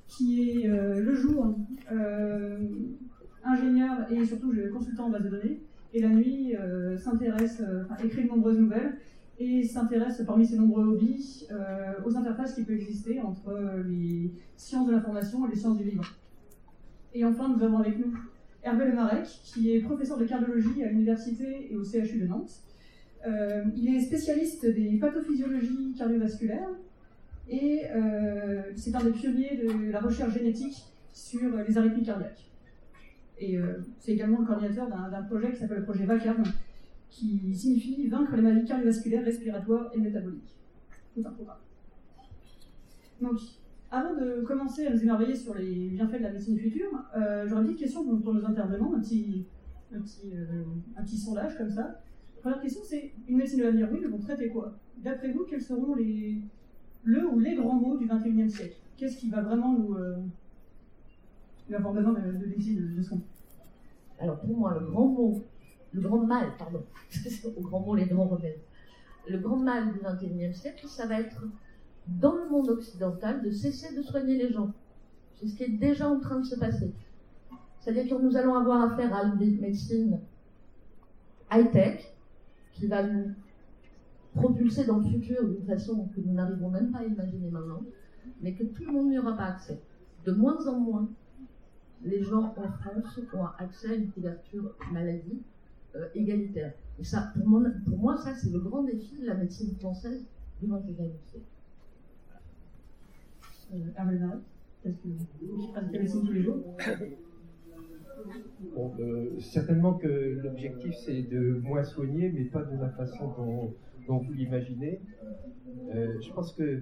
qui est le jour ingénieur et surtout consultant en base de données, et la nuit écrit de nombreuses nouvelles et s'intéresse parmi ses nombreux hobbies aux interfaces qui peuvent exister entre les sciences de l'information et les sciences du vivant. Et enfin, nous avons avec nous Hervé Lemarec, qui est professeur de cardiologie à l'université et au CHU de Nantes. Il est spécialiste des pathophysiologies cardiovasculaires et c'est un des pionniers de la recherche génétique sur les arythmies cardiaques. Et c'est également le coordinateur d'un projet qui s'appelle le projet VACARM, qui signifie vaincre les maladies cardiovasculaires, respiratoires et métaboliques. Tout un programme. Donc, avant de commencer à nous émerveiller sur les bienfaits de la médecine du futur, j'aurais une petite question pour nos intervenants, un petit sondage comme ça. La première question, c'est une médecine de l'avenir, oui, mais vont traiter quoi? D'après vous, quels seront le ou les grands mots du XXIe siècle? Qu'est-ce qui va vraiment nous avoir besoin de décider de ce qu'on... Alors pour moi, le grand mal, au grand mot les grands remèdes, le grand mal du XXIe siècle, ça va être dans le monde occidental de cesser de soigner les gens. C'est ce qui est déjà en train de se passer. C'est-à-dire que nous allons avoir affaire à une médecine high-tech qui va nous propulser dans le futur d'une façon que nous n'arrivons même pas à imaginer maintenant, mais que tout le monde n'y aura pas accès. De moins en moins, les gens en France ont accès à une couverture maladie égalitaire. Et ça, pour moi, ça, c'est le grand défi de la médecine française du XXIe siècle. Hervé Lemarec, est-ce que vous pratiquez la médecine tous les jours? Bon, certainement que l'objectif, c'est de moins soigner, mais pas de la façon dont vous l'imaginez. Je pense que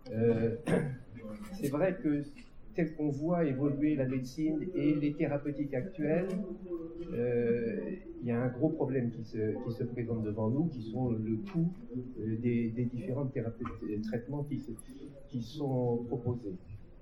c'est vrai que tel qu'on voit évoluer la médecine et les thérapeutiques actuelles, il y a un gros problème qui se présente devant nous, qui sont le coût des différents traitements qui sont proposés.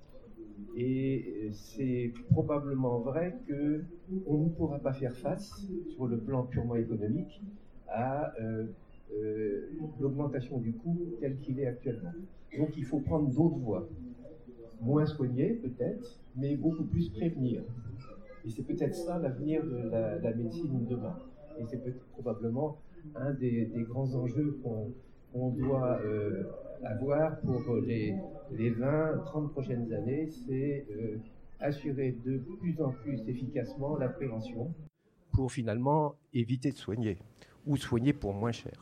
Et c'est probablement vrai qu'on ne pourra pas faire face, sur le plan purement économique, à l'augmentation du coût tel qu'il est actuellement. Donc il faut prendre d'autres voies. Moins soigner peut-être, mais beaucoup plus prévenir. Et c'est peut-être ça l'avenir de la médecine demain. Et c'est probablement un des grands enjeux qu'on doit avoir pour les 20-30 prochaines années, c'est assurer de plus en plus efficacement la prévention pour finalement éviter de soigner ou soigner pour moins cher.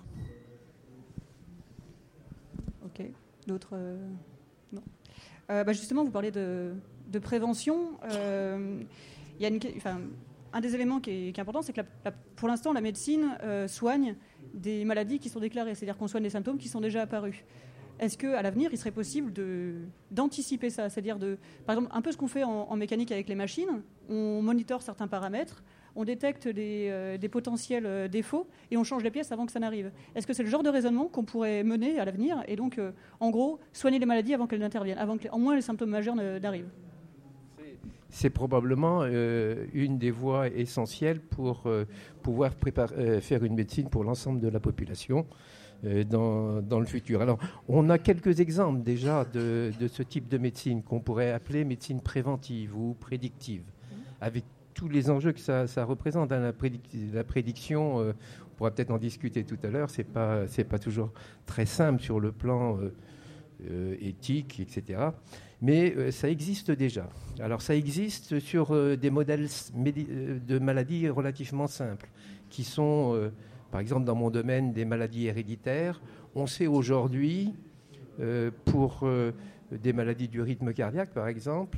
Ok, d'autres non. Justement, vous parlez de prévention. Il y a un des éléments qui est important, c'est que pour l'instant, la médecine soigne des maladies qui sont déclarées, c'est-à-dire qu'on soigne des symptômes qui sont déjà apparus. Est-ce qu'à l'avenir, il serait possible d'anticiper ça? C'est-à-dire, par exemple, un peu ce qu'on fait en mécanique avec les machines, on monitore certains paramètres, on détecte des potentiels défauts et on change les pièces avant que ça n'arrive. Est-ce que c'est le genre de raisonnement qu'on pourrait mener à l'avenir et donc, en gros, soigner les maladies avant qu'elles n'interviennent, avant que, au moins, les symptômes majeurs n'arrivent? C'est probablement une des voies essentielles pour pouvoir faire une médecine pour l'ensemble de la population dans le futur. Alors, on a quelques exemples déjà de ce type de médecine qu'on pourrait appeler médecine préventive ou prédictive, avec tous les enjeux que ça représente. Hein. La prédiction, on pourra peut-être en discuter tout à l'heure, c'est pas toujours très simple sur le plan éthique, etc. Mais ça existe déjà. Alors ça existe sur des modèles de maladies relativement simples, qui sont, par exemple dans mon domaine, des maladies héréditaires. On sait aujourd'hui, pour des maladies du rythme cardiaque, par exemple,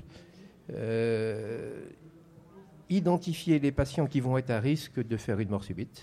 identifier les patients qui vont être à risque de faire une mort subite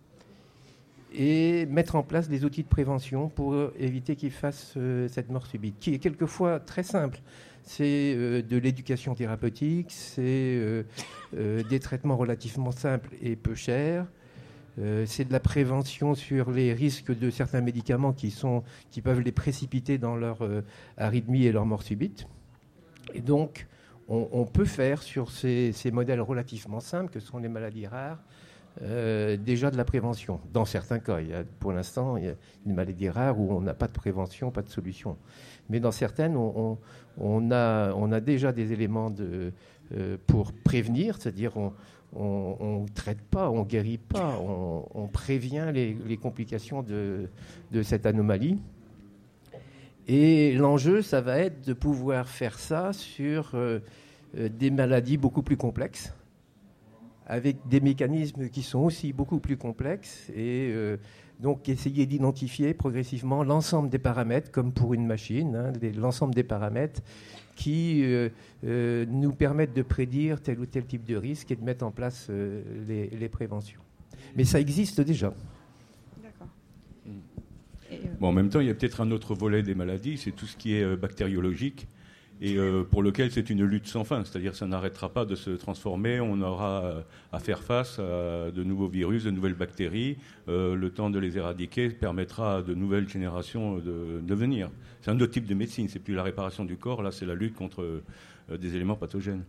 et mettre en place des outils de prévention pour éviter qu'ils fassent cette mort subite, qui est quelquefois très simple. C'est de l'éducation thérapeutique, c'est des traitements relativement simples et peu chers, c'est de la prévention sur les risques de certains médicaments qui peuvent les précipiter dans leur arythmie et leur mort subite. Et donc, on peut faire sur ces modèles relativement simples, que sont les maladies rares, déjà de la prévention. Dans certains cas, pour l'instant, il y a une maladie rare où on n'a pas de prévention, pas de solution. Mais dans certaines, on a déjà des éléments pour prévenir, c'est-à-dire on ne traite pas, on ne guérit pas, on prévient les complications de cette anomalie. Et l'enjeu, ça va être de pouvoir faire ça sur des maladies beaucoup plus complexes, avec des mécanismes qui sont aussi beaucoup plus complexes, et donc essayer d'identifier progressivement l'ensemble des paramètres, comme pour une machine, l'ensemble des paramètres qui nous permettent de prédire tel ou tel type de risque et de mettre en place les préventions. Mais ça existe déjà. D'accord. Bon, en même temps, il y a peut-être un autre volet des maladies, c'est tout ce qui est bactériologique, et pour lequel c'est une lutte sans fin, c'est-à-dire que ça n'arrêtera pas de se transformer, on aura à faire face à de nouveaux virus, de nouvelles bactéries, le temps de les éradiquer permettra à de nouvelles générations de venir. C'est un autre type de médecine, c'est plus la réparation du corps, là c'est la lutte contre des éléments pathogènes.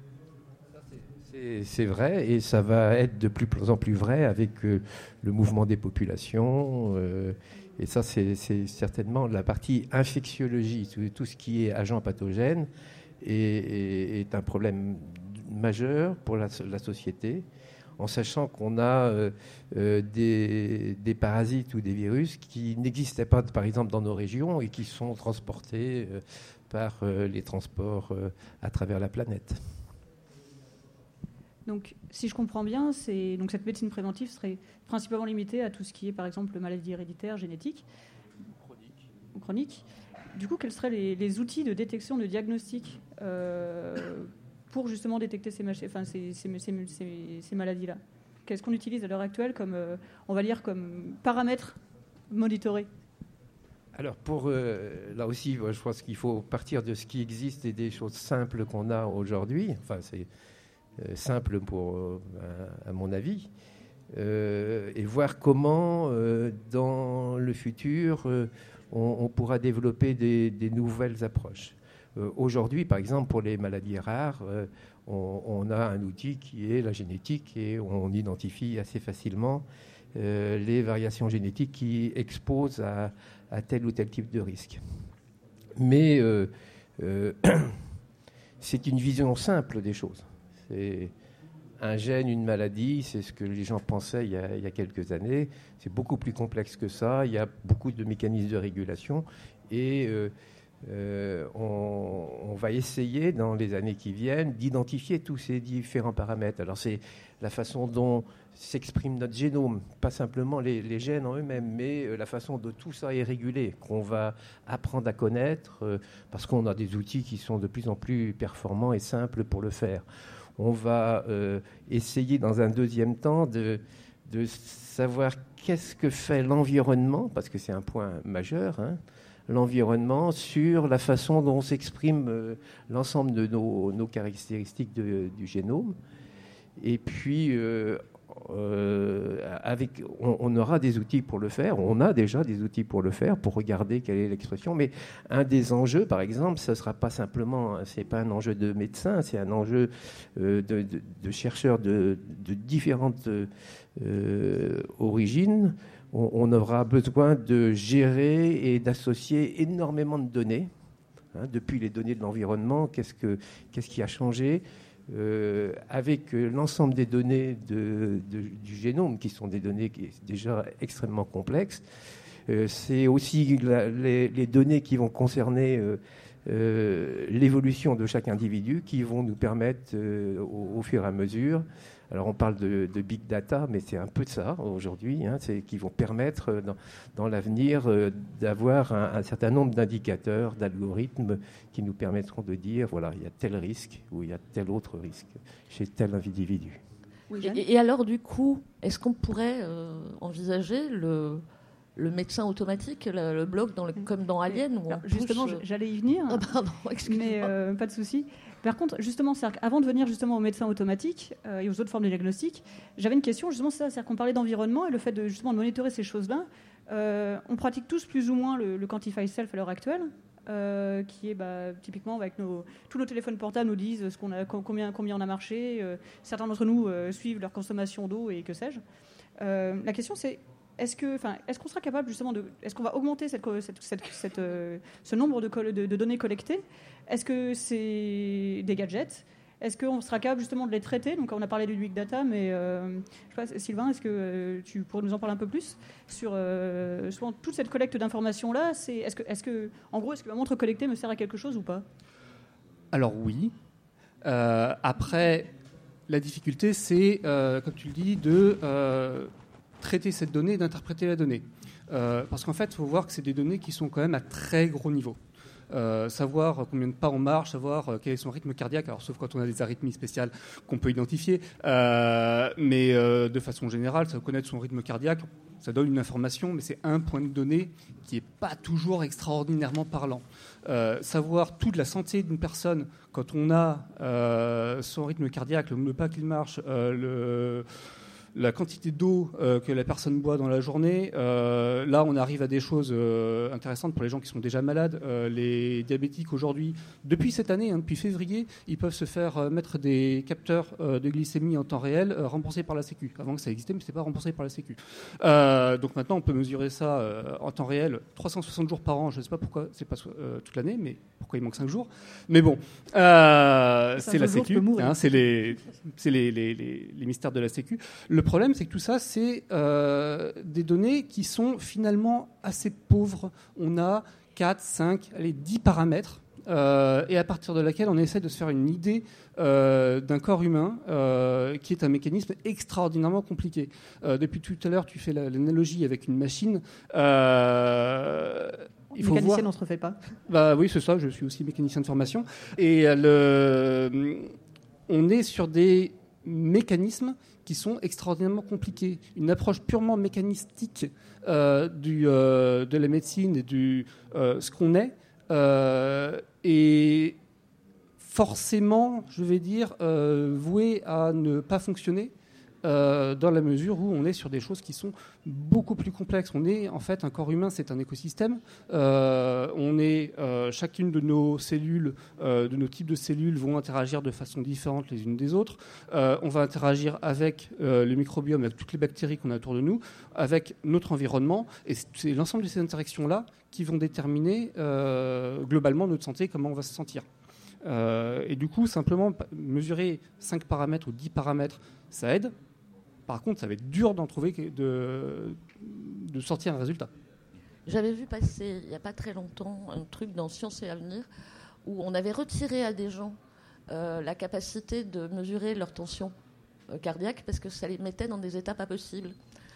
C'est vrai, et ça va être de plus en plus vrai avec le mouvement des populations. Et ça, c'est certainement la partie infectiologie, tout ce qui est agent pathogène, est un problème majeur pour la société, en sachant qu'on a des parasites ou des virus qui n'existaient pas, par exemple, dans nos régions et qui sont transportés par les transports à travers la planète. Donc, si je comprends bien, donc cette médecine préventive serait principalement limitée à tout ce qui est, par exemple, maladie héréditaire, génétique, chronique. Du coup, quels seraient les outils de détection, de diagnostic pour justement détecter ces maladies-là? Qu'est-ce qu'on utilise à l'heure actuelle comme, on va dire, comme paramètres monitorés? Alors, là aussi, je pense qu'il faut partir de ce qui existe et des choses simples qu'on a aujourd'hui. Enfin, c'est simple à mon avis, et voir comment, dans le futur, on pourra développer des nouvelles approches. Aujourd'hui, par exemple, pour les maladies rares, on a un outil qui est la génétique, et on identifie assez facilement les variations génétiques qui exposent à tel ou tel type de risque. Mais c'est une vision simple des choses. C'est un gène, une maladie, c'est ce que les gens pensaient il y a quelques années. C'est beaucoup plus complexe que ça. Il y a beaucoup de mécanismes de régulation. Et on va essayer, dans les années qui viennent, d'identifier tous ces différents paramètres. Alors, c'est la façon dont s'exprime notre génome, pas simplement les gènes en eux-mêmes, mais la façon dont tout ça est régulé, qu'on va apprendre à connaître, parce qu'on a des outils qui sont de plus en plus performants et simples pour le faire. On va essayer dans un deuxième temps de savoir qu'est-ce que fait l'environnement, parce que c'est un point majeur, l'environnement, sur la façon dont s'exprime l'ensemble de nos caractéristiques du génome. Et puis, on aura des outils pour le faire. On a déjà des outils pour le faire, pour regarder quelle est l'expression. Mais un des enjeux, par exemple, ce ne sera pas simplement, c'est pas un enjeu de médecin, c'est un enjeu de chercheurs de différentes origines. On aura besoin de gérer et d'associer énormément de données. Depuis les données de l'environnement, qu'est-ce qui a changé avec l'ensemble des données du génome, qui sont des données qui sont déjà extrêmement complexes. C'est aussi les données qui vont concerner l'évolution de chaque individu, qui vont nous permettre au fur et à mesure. Alors on parle de big data, mais c'est un peu de ça aujourd'hui, qui vont permettre dans l'avenir d'avoir un certain nombre d'indicateurs, d'algorithmes qui nous permettront de dire, voilà, il y a tel risque ou il y a tel autre risque chez tel individu. Oui, et alors du coup, est-ce qu'on pourrait envisager le médecin automatique, le bloc comme dans Alien où justement, j'allais y venir, pardon, mais pas de souci. Par contre, justement, avant de venir justement au médecin automatique et aux autres formes de diagnostic, j'avais une question, justement, c'est-à-dire qu'on parlait d'environnement et le fait de monitorer ces choses-là. On pratique tous plus ou moins le Quantify Self à l'heure actuelle. qui est typiquement avec tous nos téléphones portables nous disent combien on a marché. Certains d'entre nous suivent leur consommation d'eau et que sais-je. La question c'est est-ce qu'on sera capable justement est-ce qu'on va augmenter ce nombre de données collectées? Est-ce que c'est des gadgets? Est-ce qu'on sera capable justement de les traiter? Donc on a parlé du big data, mais je sais pas, Sylvain, est-ce que tu pourrais nous en parler un peu plus sur toute cette collecte d'informations là? Est-ce que ma montre connectée me sert à quelque chose ou pas? Alors oui. Après, la difficulté, c'est, comme tu le dis, de traiter cette donnée et d'interpréter la donnée. Parce qu'en fait, il faut voir que c'est des données qui sont quand même à très gros niveau. Savoir combien de pas on marche, savoir quel est son rythme cardiaque, alors sauf quand on a des arythmies spéciales qu'on peut identifier, mais de façon générale, connaître son rythme cardiaque, ça donne une information, mais c'est un point de données qui n'est pas toujours extraordinairement parlant. Savoir toute la santé d'une personne quand on a son rythme cardiaque, le nombre de pas qu'il marche, la quantité d'eau que la personne boit dans la journée, là on arrive à des choses intéressantes pour les gens qui sont déjà malades. Les diabétiques aujourd'hui, depuis cette année, depuis février, ils peuvent se faire mettre des capteurs de glycémie en temps réel remboursés par la Sécu. Avant que ça existait, mais ce n'était pas remboursé par la Sécu. Donc maintenant on peut mesurer ça en temps réel, 360 jours par an. Je ne sais pas pourquoi, c'est pas toute l'année, mais pourquoi il manque 5 jours. Mais bon, c'est la Sécu, c'est les mystères de la Sécu. Le problème, c'est que tout ça, c'est des données qui sont finalement assez pauvres. On a 4, 5, 10 paramètres, et à partir de laquelle on essaie de se faire une idée d'un corps humain, qui est un mécanisme extraordinairement compliqué. Depuis tout à l'heure, tu fais l'analogie avec une machine. Mécanicien, on ne se refait pas. Oui, c'est ça, je suis aussi mécanicien de formation. Et on est sur des mécanismes qui sont extraordinairement compliqués. Une approche purement mécanistique de la médecine et de ce qu'on est forcément, je vais dire, vouée à ne pas fonctionner dans la mesure où on est sur des choses qui sont beaucoup plus complexes. On est, en fait, un corps humain, c'est un écosystème. Chacune de nos cellules, de nos types de cellules vont interagir de façon différente les unes des autres. On va interagir avec le microbiome, avec toutes les bactéries qu'on a autour de nous, avec notre environnement. Et c'est l'ensemble de ces interactions-là qui vont déterminer globalement notre santé, comment on va se sentir. Et du coup, simplement mesurer 5 paramètres ou 10 paramètres, ça aide. Par contre, ça va être dur d'en trouver, de sortir un résultat. J'avais vu passer, il n'y a pas très longtemps, un truc dans Science et Avenir où on avait retiré à des gens la capacité de mesurer leur tension cardiaque parce que ça les mettait dans des états pas possibles.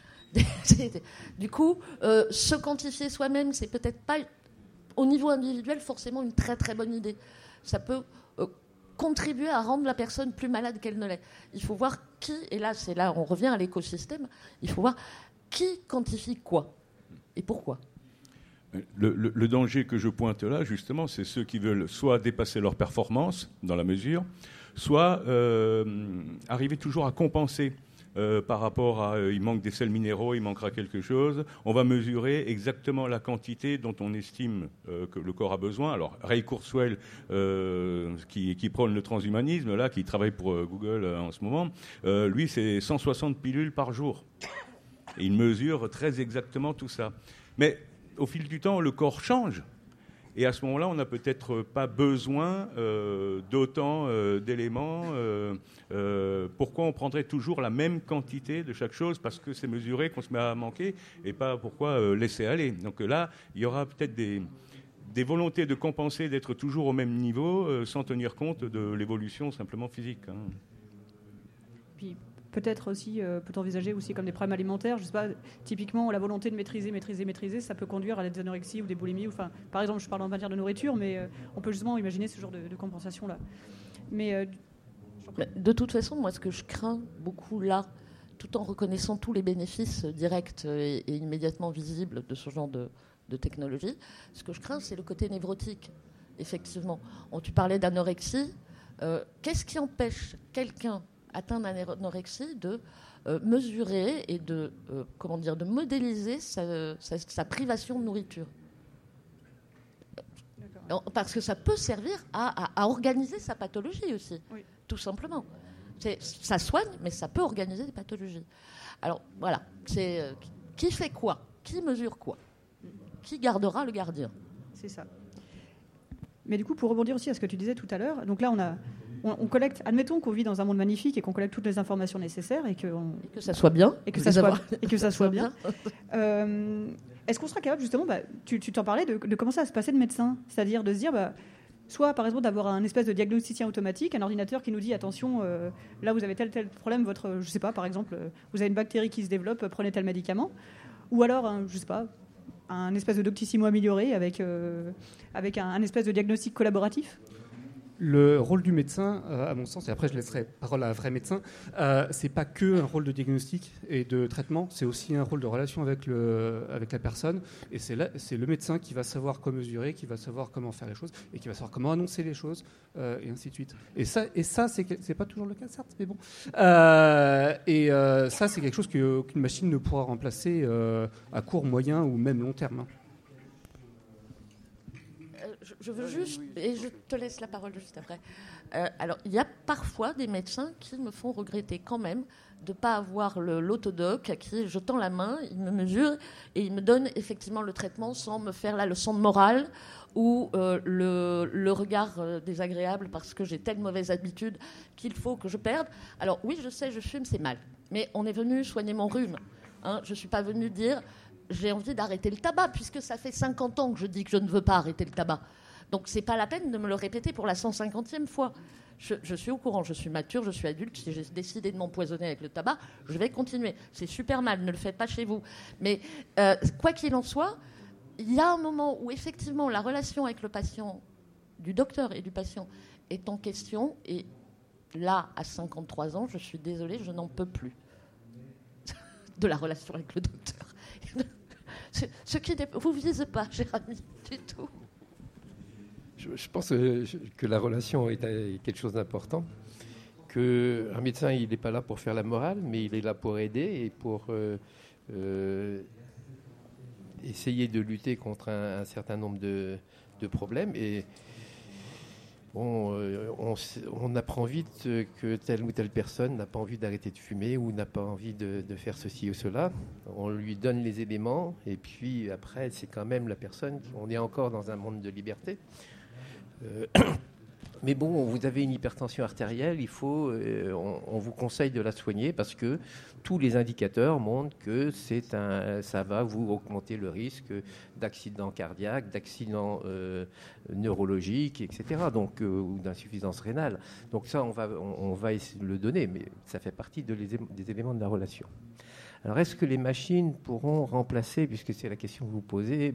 Du coup, se quantifier soi-même, c'est peut-être pas, au niveau individuel, forcément une très très bonne idée. Ça peut contribuer à rendre la personne plus malade qu'elle ne l'est. Il faut voir qui, et là on revient à l'écosystème, il faut voir qui quantifie quoi et pourquoi. Le danger que je pointe là, justement, c'est ceux qui veulent soit dépasser leur performance dans la mesure, soit arriver toujours à compenser par rapport à il manque des sels minéraux, il manquera quelque chose. On va mesurer exactement la quantité dont on estime que le corps a besoin. Alors Ray Kurzweil, qui prône le transhumanisme, là, qui travaille pour Google en ce moment, lui, c'est 160 pilules par jour. Et il mesure très exactement tout ça. Mais au fil du temps, le corps change. Et à ce moment-là, on n'a peut-être pas besoin d'autant d'éléments. Pourquoi on prendrait toujours la même quantité de chaque chose? Parce que c'est mesuré qu'on se met à manquer, et pas pourquoi laisser aller. Donc là, il y aura peut-être des volontés de compenser, d'être toujours au même niveau, sans tenir compte de l'évolution simplement physique. Puis peut-être aussi, peut envisager aussi comme des problèmes alimentaires. Je sais pas, typiquement, la volonté de maîtriser, ça peut conduire à des anorexies ou des boulimies. Enfin, par exemple, je parle en matière de nourriture, mais on peut justement imaginer ce genre de compensation-là. Mais de toute façon, moi, ce que je crains beaucoup là, tout en reconnaissant tous les bénéfices directs et immédiatement visibles de ce genre de technologie, ce que je crains, c'est le côté névrotique, effectivement. Tu parlais d'anorexie. Qu'est-ce qui empêche quelqu'un atteint d'anorexie de mesurer et de modéliser sa privation de nourriture? Parce que ça peut servir à organiser sa pathologie aussi, tout simplement. Ça soigne, mais ça peut organiser des pathologies. Alors voilà, qui fait quoi? Qui mesure quoi? Qui gardera le gardien? C'est ça. Mais du coup, pour rebondir aussi à ce que tu disais tout à l'heure, donc là on collecte, admettons qu'on vit dans un monde magnifique et qu'on collecte toutes les informations nécessaires et que ça soit bien. Et que ça soit bien. Est-ce qu'on sera capable justement, tu t'en parlais, de commencer à se passer de médecin, c'est-à-dire de se dire, soit par exemple d'avoir un espèce de diagnosticien automatique, un ordinateur qui nous dit attention, là vous avez tel problème, je sais pas, par exemple, vous avez une bactérie qui se développe, prenez tel médicament, ou alors, je sais pas, un espèce de Doctissimo amélioré avec un espèce de diagnostic collaboratif. Le rôle du médecin, à mon sens, et après je laisserai parole à un vrai médecin, c'est pas que un rôle de diagnostic et de traitement, c'est aussi un rôle de relation avec la personne. Et c'est le médecin qui va savoir comment mesurer, qui va savoir comment faire les choses et qui va savoir comment annoncer les choses, et ainsi de suite. Et ça, c'est pas toujours le cas, certes, mais bon. Ça, c'est quelque chose qu'une machine ne pourra remplacer à court, moyen ou même long terme. Je veux juste, et je te laisse la parole juste après. Alors, il y a parfois des médecins qui me font regretter quand même de ne pas avoir l'autodoc à qui je tends la main, il me mesure et il me donne effectivement le traitement sans me faire la leçon de morale ou le regard désagréable parce que j'ai telle mauvaise habitude qu'il faut que je perde. Alors oui, je sais, je fume, c'est mal. Mais on est venu soigner mon rhume. Je ne suis pas venue dire... J'ai envie d'arrêter le tabac, puisque ça fait 50 ans que je dis que je ne veux pas arrêter le tabac. Donc, ce n'est pas la peine de me le répéter pour la 150e fois. Je suis au courant, je suis mature, je suis adulte. Si j'ai décidé de m'empoisonner avec le tabac, je vais continuer. C'est super mal, ne le faites pas chez vous. Mais quoi qu'il en soit, il y a un moment où, effectivement, la relation avec le patient, du docteur et du patient, est en question. Et là, à 53 ans, je suis désolée, je n'en peux plus de la relation avec le docteur. Ce qui vous vise pas, cher ami, du tout. Je pense que la relation est quelque chose d'important. Qu'un médecin, il n'est pas là pour faire la morale, mais il est là pour aider et pour essayer de lutter contre un certain nombre de problèmes. Et on apprend vite que telle ou telle personne n'a pas envie d'arrêter de fumer ou n'a pas envie de faire ceci ou cela. On lui donne les éléments et puis après, c'est quand même la personne. On est encore dans un monde de liberté. Mais bon, vous avez une hypertension artérielle, on vous conseille de la soigner parce que tous les indicateurs montrent que ça va vous augmenter le risque d'accident cardiaque, d'accident neurologique, etc. Donc, ou d'insuffisance rénale. Donc ça, on va essayer de le donner, mais ça fait partie des éléments de la relation. Alors, est-ce que les machines pourront remplacer, puisque c'est la question que vous posez,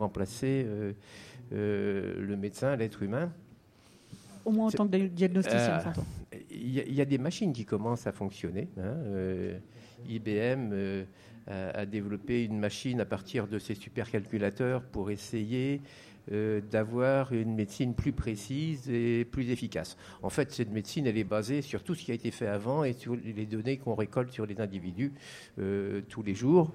le médecin, l'être humain? Au moins en tant que diagnosticien. Il y a des machines qui commencent à fonctionner. IBM a développé une machine à partir de ses supercalculateurs pour essayer d'avoir une médecine plus précise et plus efficace. En fait, cette médecine, elle est basée sur tout ce qui a été fait avant et sur les données qu'on récolte sur les individus tous les jours.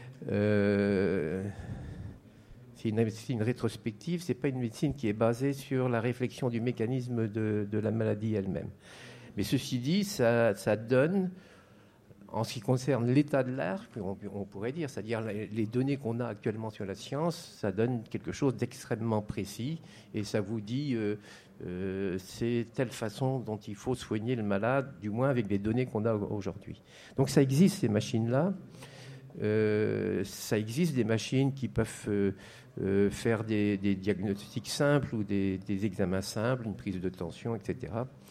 C'est une médecine rétrospective, ce n'est pas une médecine qui est basée sur la réflexion du mécanisme de la maladie elle-même. Mais ceci dit, ça donne, en ce qui concerne l'état de l'art, on pourrait dire, c'est-à-dire les données qu'on a actuellement sur la science, ça donne quelque chose d'extrêmement précis et ça vous dit c'est telle façon dont il faut soigner le malade, du moins avec les données qu'on a aujourd'hui. Donc ça existe, ces machines-là. Ça existe des machines qui peuvent faire des diagnostics simples ou des examens simples, une prise de tension, etc.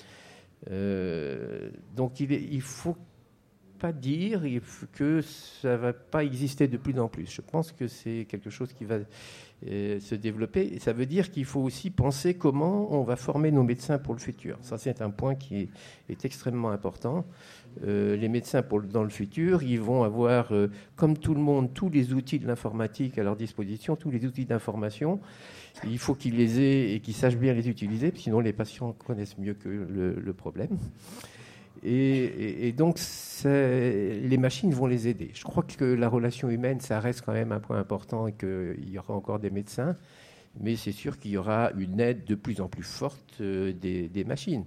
Donc il faut pas dire que ça ne va pas exister de plus en plus. Je pense que c'est quelque chose qui va se développer. Et ça veut dire qu'il faut aussi penser comment on va former nos médecins pour le futur. Ça, c'est un point qui est extrêmement important. Les médecins dans le futur, ils vont avoir, comme tout le monde, tous les outils de l'informatique à leur disposition, tous les outils d'information. Il faut qu'ils les aient et qu'ils sachent bien les utiliser, sinon les patients connaissent mieux que le problème. Et donc, les machines vont les aider. Je crois que la relation humaine, ça reste quand même un point important et qu'il y aura encore des médecins. Mais c'est sûr qu'il y aura une aide de plus en plus forte des machines.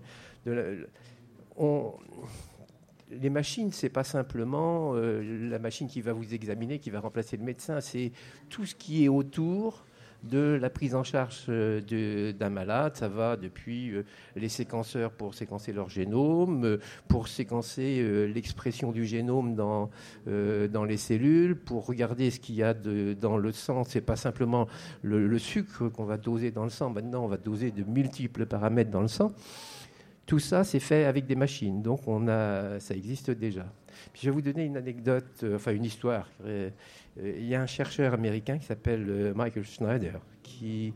Les machines, ce n'est pas simplement la machine qui va vous examiner, qui va remplacer le médecin. C'est tout ce qui est autour de la prise en charge d'un malade. Ça va depuis les séquenceurs pour séquencer leur génome, pour séquencer l'expression du génome dans les cellules, pour regarder ce qu'il y a dans le sang. Ce n'est pas simplement le sucre qu'on va doser dans le sang. Maintenant, on va doser de multiples paramètres dans le sang. Tout ça, c'est fait avec des machines. Donc, ça existe déjà. Puis, je vais vous donner une anecdote, une histoire. Il y a un chercheur américain qui s'appelle Michael Schneider, qui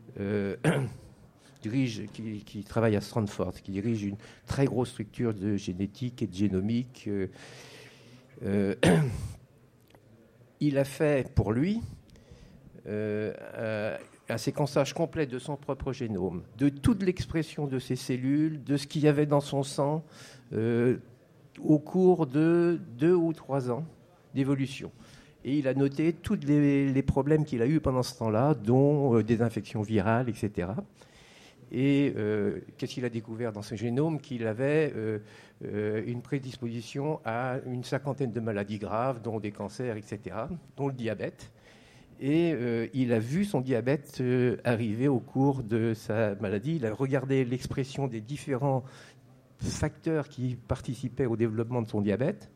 travaille à Stanford, qui dirige une très grosse structure de génétique et de génomique. Il a fait pour lui un séquençage complet de son propre génome, de toute l'expression de ses cellules, de ce qu'il y avait dans son sang au cours de 2 ou 3 ans d'évolution. Et il a noté tous les problèmes qu'il a eus pendant ce temps-là, dont des infections virales, etc. Et qu'est-ce qu'il a découvert dans ce génome? Qu'il avait une prédisposition à une 50aine de maladies graves, dont des cancers, etc., dont le diabète. Et il a vu son diabète arriver au cours de sa maladie. Il a regardé l'expression des différents facteurs qui participaient au développement de son diabète.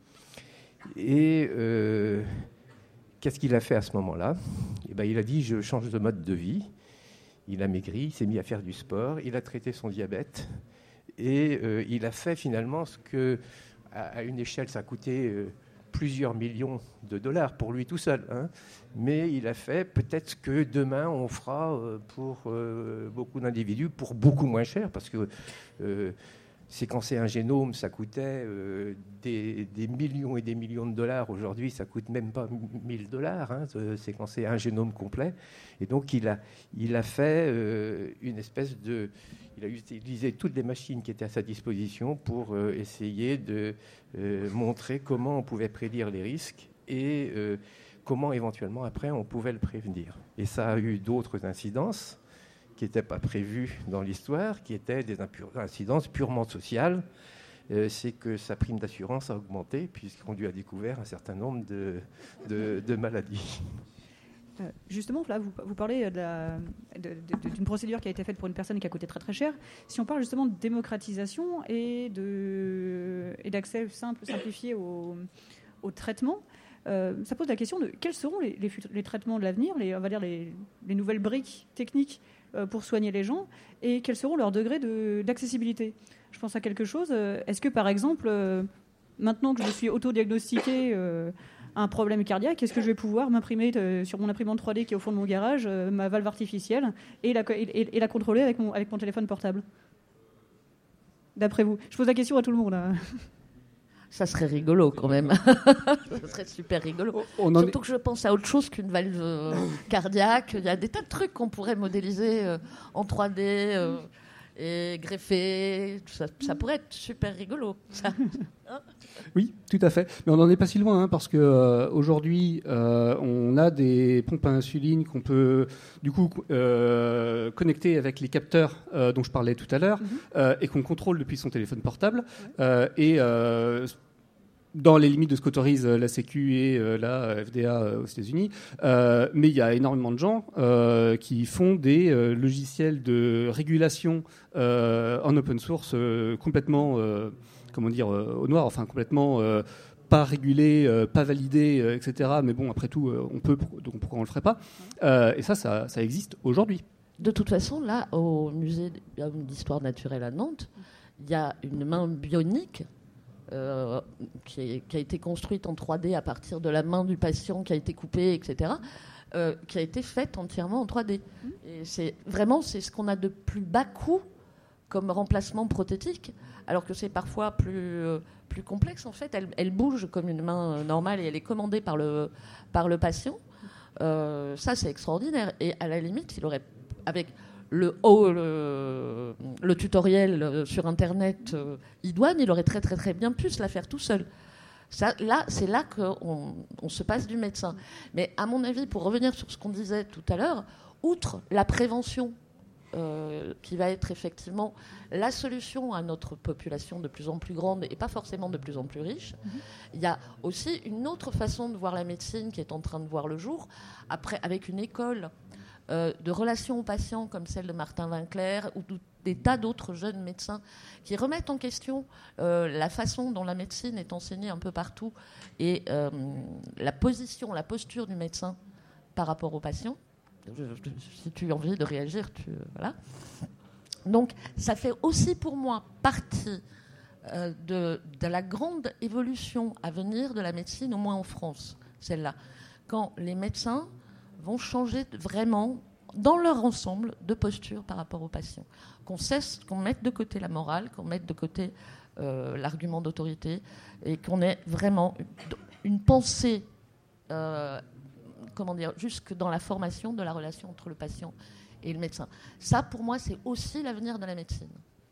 Et qu'est-ce qu'il a fait à ce moment-là? Il a dit, je change de mode de vie. Il a maigri, il s'est mis à faire du sport, il a traité son diabète. Et il a fait finalement ce que, à une échelle, ça a coûté plusieurs millions de dollars pour lui tout seul. Mais il a fait peut-être ce que demain on fera pour beaucoup d'individus pour beaucoup moins cher, parce que séquencer un génome, ça coûtait des millions et des millions de dollars. Aujourd'hui, ça coûte même pas $1000, séquencer un génome complet. Et donc, il a fait une espèce de... Il a utilisé toutes les machines qui étaient à sa disposition pour essayer de montrer comment on pouvait prédire les risques et comment éventuellement après on pouvait le prévenir. Et ça a eu d'autres incidences qui n'étaient pas prévues dans l'histoire, qui étaient des incidences purement sociales. C'est que sa prime d'assurance a augmenté puisqu'on lui a découvert un certain nombre de maladies. Justement, là, vous parlez d'une procédure qui a été faite pour une personne qui a coûté très très cher. Si on parle justement de démocratisation et d'accès simplifié au traitement, ça pose la question de quels seront les traitements de l'avenir, on va dire les nouvelles briques techniques pour soigner les gens, et quels seront leurs degrés d'accessibilité. Je pense à quelque chose. Est-ce que, par exemple, maintenant que je suis auto-diagnostiqué un problème cardiaque, est-ce que je vais pouvoir m'imprimer sur mon imprimante 3D qui est au fond de mon garage ma valve artificielle et la contrôler avec mon téléphone portable? D'après vous, je pose la question à tout le monde. Ça serait rigolo quand même. Ça serait super rigolo. Surtout que je pense à autre chose qu'une valve cardiaque. Il y a des tas de trucs qu'on pourrait modéliser en 3D et greffer. Ça pourrait être super rigolo. Ça. Oui, tout à fait. Mais on n'en est pas si loin, parce qu'aujourd'hui, on a des pompes à insuline qu'on peut du coup connecter avec les capteurs dont je parlais tout à l'heure et qu'on contrôle depuis son téléphone portable. Dans les limites de ce qu'autorise la Sécu et la FDA aux États-Unis. Mais il y a énormément de gens qui font des logiciels de régulation en open source complètement... au noir, enfin complètement pas régulé, pas validé, etc. Mais bon, après tout, on peut, donc pourquoi on le ferait pas? Et ça existe aujourd'hui. De toute façon, là, au musée d'histoire naturelle à Nantes, il y a une main bionique qui a été construite en 3D à partir de la main du patient qui a été coupée, etc., qui a été faite entièrement en 3D. Et c'est ce qu'on a de plus bas coût comme remplacement prothétique, alors que c'est parfois plus complexe. En fait, elle bouge comme une main normale et elle est commandée par le patient. Ça, c'est extraordinaire. Et à la limite, il aurait, avec le tutoriel sur Internet idoine, il aurait très, très, très bien pu se la faire tout seul. C'est là qu'on se passe du médecin. Mais à mon avis, pour revenir sur ce qu'on disait tout à l'heure, outre la prévention, qui va être effectivement la solution à notre population de plus en plus grande et pas forcément de plus en plus riche. Il y a aussi une autre façon de voir la médecine qui est en train de voir le jour, après, avec une école de relations aux patients comme celle de Martin Winkler ou des tas d'autres jeunes médecins qui remettent en question la façon dont la médecine est enseignée un peu partout et la posture du médecin par rapport aux patients. Si tu as envie de réagir, voilà. Donc, ça fait aussi pour moi partie de la grande évolution à venir de la médecine, au moins en France, celle-là. Quand les médecins vont changer vraiment, dans leur ensemble, de posture par rapport aux patients. Qu'on mette de côté la morale, qu'on mette de côté l'argument d'autorité, et qu'on ait vraiment une pensée jusque dans la formation de la relation entre le patient et le médecin. Ça, pour moi, c'est aussi l'avenir de la médecine.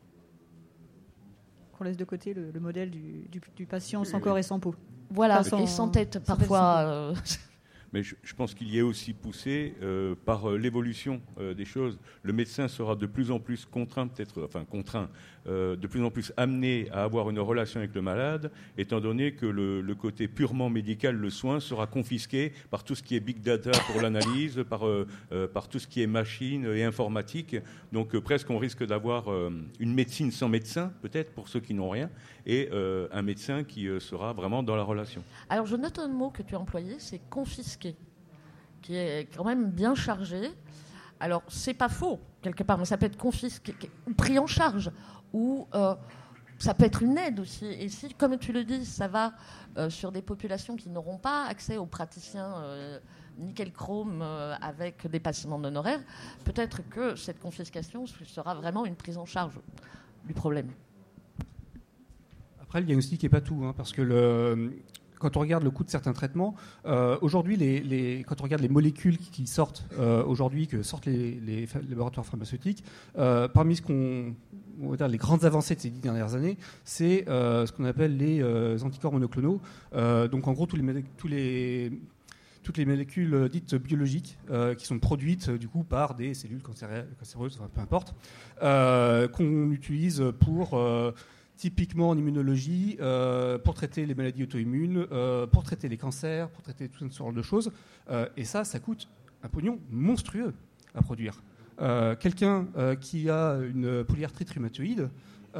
Qu'on laisse de côté le modèle du patient sans corps et sans peau. Voilà, et sans tête, parfois. Mais je pense qu'il y est aussi poussé par l'évolution des choses. Le médecin sera de plus en plus contraint, de plus en plus amené à avoir une relation avec le malade, étant donné que le côté purement médical, le soin, sera confisqué par tout ce qui est big data pour l'analyse, par tout ce qui est machine et informatique. Donc presque on risque d'avoir une médecine sans médecin, peut-être pour ceux qui n'ont rien, et un médecin qui sera vraiment dans la relation. Alors je note un mot que tu as employé, c'est confisqué, qui est quand même bien chargé. Alors c'est pas faux quelque part, mais ça peut être confisqué, pris en charge, ou ça peut être une aide aussi. Et si, comme tu le dis, ça va sur des populations qui n'auront pas accès aux praticiens nickel-chrome avec des passements d'honoraires, peut-être que cette confiscation sera vraiment une prise en charge du problème. Après, le diagnostic n'est pas tout, parce que quand on regarde le coût de certains traitements, aujourd'hui, quand on regarde les molécules qui sortent aujourd'hui, que sortent les laboratoires pharmaceutiques, parmi les grandes avancées de ces 10 dernières années, c'est ce qu'on appelle les anticorps monoclonaux. Donc, en gros, toutes les molécules dites biologiques qui sont produites du coup par des cellules cancéreuses, peu importe, qu'on utilise pour typiquement en immunologie, pour traiter les maladies auto-immunes, pour traiter les cancers, pour traiter tout ce genre de choses. Et ça coûte un pognon monstrueux à produire. Quelqu'un qui a une polyarthrite rhumatoïde,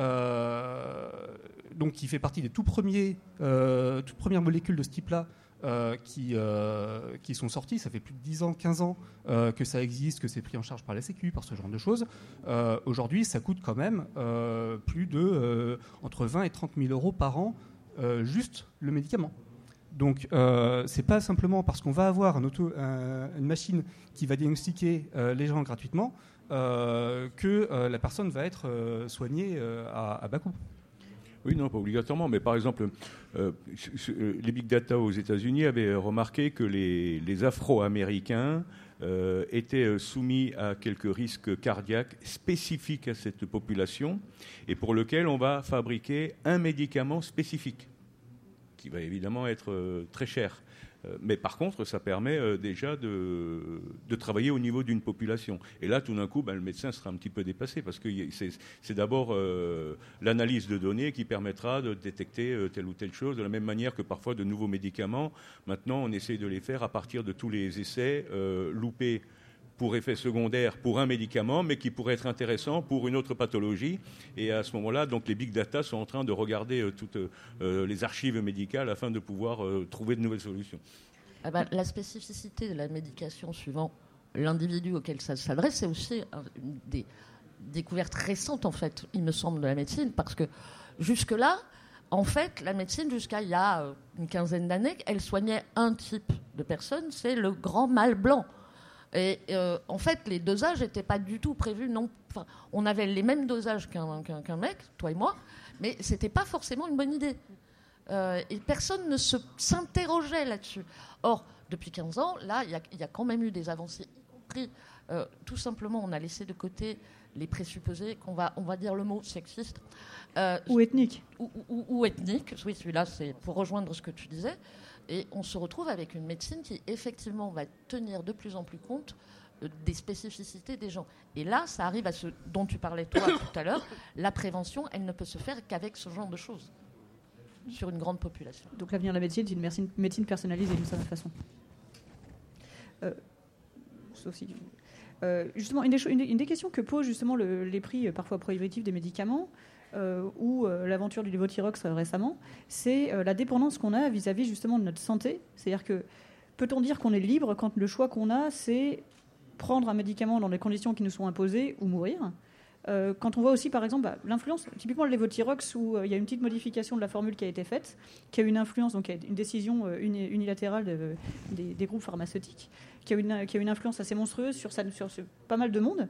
donc qui fait partie des toutes premières molécules de ce type-là, qui sont sortis, ça fait plus de 10 ans, 15 ans que ça existe, que c'est pris en charge par la Sécu, par ce genre de choses. Aujourd'hui, ça coûte quand même plus de entre 20 et 30 000 euros par an, juste le médicament. Donc, c'est pas simplement parce qu'on va avoir une machine qui va diagnostiquer les gens gratuitement que la personne va être soignée à bas coût. Oui, non, pas obligatoirement, mais par exemple, les big data aux États-Unis avaient remarqué que les Afro-Américains étaient soumis à quelques risques cardiaques spécifiques à cette population et pour lequel on va fabriquer un médicament spécifique qui va évidemment être très cher. Mais par contre, ça permet déjà de travailler au niveau d'une population. Et là, tout d'un coup, le médecin sera un petit peu dépassé parce que c'est d'abord l'analyse de données qui permettra de détecter telle ou telle chose, de la même manière que parfois de nouveaux médicaments. Maintenant, on essaie de les faire à partir de tous les essais loupés pour effet secondaire pour un médicament, mais qui pourrait être intéressant pour une autre pathologie. Et à ce moment-là, donc, les big data sont en train de regarder toutes les archives médicales afin de pouvoir trouver de nouvelles solutions. La spécificité de la médication suivant l'individu auquel ça s'adresse, c'est aussi une des découvertes récentes, en fait, il me semble, de la médecine, parce que jusque-là, en fait, la médecine, jusqu'à il y a une quinzaine d'années, elle soignait un type de personne, c'est le grand mâle blanc. Et en fait, les dosages n'étaient pas du tout prévus. On avait les mêmes dosages qu'un mec, toi et moi, mais ce n'était pas forcément une bonne idée. Et personne ne s'interrogeait là-dessus. Or, depuis 15 ans, là, il y a quand même eu des avancées, y compris, tout simplement, on a laissé de côté les présupposés, on va dire le mot sexiste. Ou ethnique. Ou ethnique, oui, celui-là, c'est pour rejoindre ce que tu disais. Et on se retrouve avec une médecine qui, effectivement, va tenir de plus en plus compte des spécificités des gens. Et là, ça arrive à ce dont tu parlais toi tout à l'heure, la prévention, elle ne peut se faire qu'avec ce genre de choses sur une grande population. Donc l'avenir de la médecine, c'est une médecine personnalisée d'une certaine façon. Sauf si... justement, une des questions que posent justement les prix parfois prohibitifs des médicaments, ou l'aventure du Levothyrox récemment, c'est la dépendance qu'on a vis-à-vis justement de notre santé. C'est-à-dire que peut-on dire qu'on est libre quand le choix qu'on a, c'est prendre un médicament dans les conditions qui nous sont imposées ou mourir? Quand on voit aussi, par exemple, l'influence, typiquement le Levothyrox, où il y a une petite modification de la formule qui a été faite, qui a une influence, donc une décision unilatérale des groupes pharmaceutiques, qui a une influence assez monstrueuse sur pas mal de monde.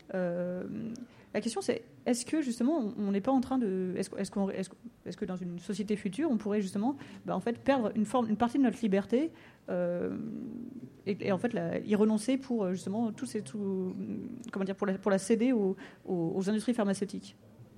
La question, c'est est-ce que justement, on n'est pas en train de, est-ce que dans une société future, on pourrait justement, en fait, perdre une partie de notre liberté et en fait y renoncer pour justement pour la céder aux industries pharmaceutiques.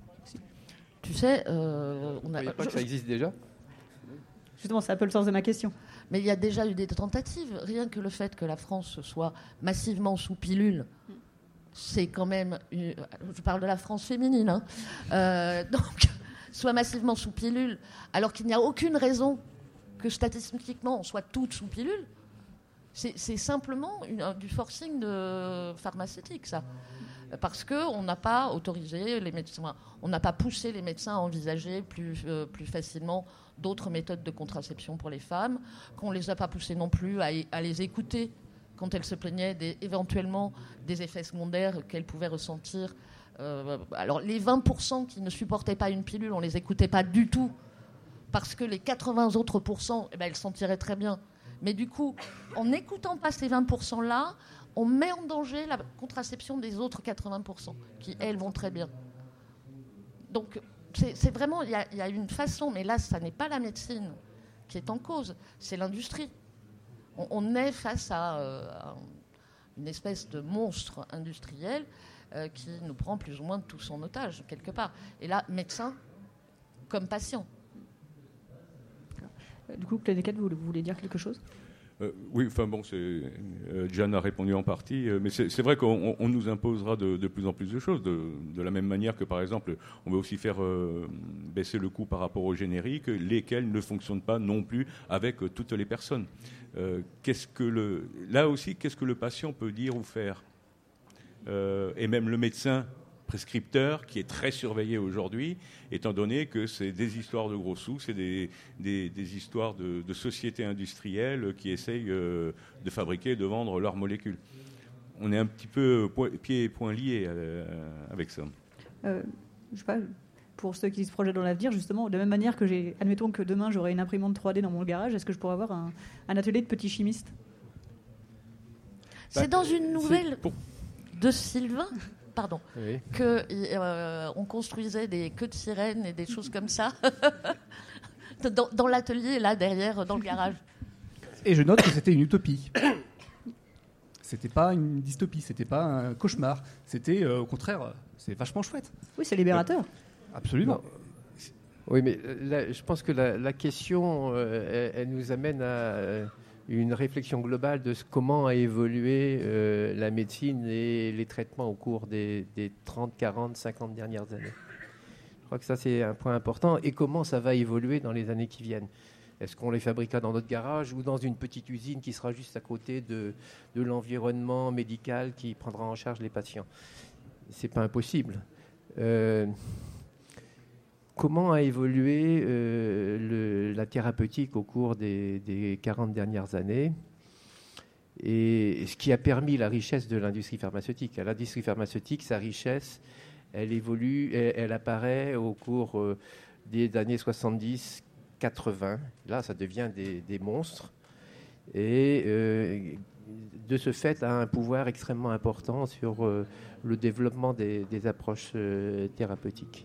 Tu sais, pas que ça existe déjà. Justement, c'est un peu le sens de ma question. Mais il y a déjà eu des tentatives. Rien que le fait que la France soit massivement sous pilule, c'est quand même... Je parle de la France féminine. Donc, soit massivement sous pilule, alors qu'il n'y a aucune raison que statistiquement on soit toutes sous pilule. C'est simplement du forcing pharmaceutique, ça. Parce qu'on n'a pas autorisé les médecins, on n'a pas poussé les médecins à envisager plus facilement d'autres méthodes de contraception pour les femmes, qu'on ne les a pas poussés non plus à les écouter quand elles se plaignaient éventuellement des effets secondaires qu'elles pouvaient ressentir. Alors les 20% qui ne supportaient pas une pilule, on ne les écoutait pas du tout, parce que les 80 autres %, elles s'en tiraient très bien. Mais du coup, en n'écoutant pas ces 20%-là, on met en danger la contraception des autres 80%, qui, elles, vont très bien. Donc, c'est vraiment, il y a une façon, mais là, ça n'est pas la médecine qui est en cause, c'est l'industrie. On est face à une espèce de monstre industriel qui nous prend plus ou moins tous en otage, quelque part. Et là, médecin comme patient. Du coup, Claude Descades, vous voulez dire quelque chose ? Oui, enfin bon, Jeanne a répondu en partie, mais c'est vrai qu'on nous imposera de plus en plus de choses, de la même manière que, par exemple, on va aussi faire baisser le coût par rapport aux génériques, lesquels ne fonctionnent pas non plus avec toutes les personnes. Là aussi, qu'est-ce que le patient peut dire ou faire ? Et même le médecin prescripteur, qui est très surveillé aujourd'hui, étant donné que c'est des histoires de gros sous, c'est des histoires de sociétés industrielles qui essayent de fabriquer et de vendre leurs molécules. On est un petit peu pieds et poings liés avec ça. Je sais pas, pour ceux qui se projettent dans l'avenir, justement, de la même manière que admettons que demain j'aurai une imprimante 3D dans mon garage, est-ce que je pourrais avoir un atelier de petits chimistes ? C'est dans une nouvelle de Sylvain. Pardon, oui. On construisait des queues de sirène et des choses comme ça dans l'atelier, là, derrière, dans le garage. Et je note que c'était une utopie. C'était pas une dystopie, c'était pas un cauchemar. C'était, au contraire, c'est vachement chouette. Oui, c'est libérateur. Absolument. Non. Oui, mais là, je pense que la question, elle nous amène à... une réflexion globale de comment a évolué la médecine et les traitements au cours des 30, 40, 50 dernières années. Je crois que ça, c'est un point important. Et comment ça va évoluer dans les années qui viennent ? Est-ce qu'on les fabriquera dans notre garage ou dans une petite usine qui sera juste à côté de l'environnement médical qui prendra en charge les patients ? Ce n'est pas impossible. Comment a évolué la thérapeutique au cours des 40 dernières années et ce qui a permis la richesse de l'industrie pharmaceutique. À l'industrie pharmaceutique, sa richesse, elle évolue, elle apparaît au cours des années 70, 80. Là, ça devient des monstres et de ce fait a un pouvoir extrêmement important sur le développement des approches thérapeutiques.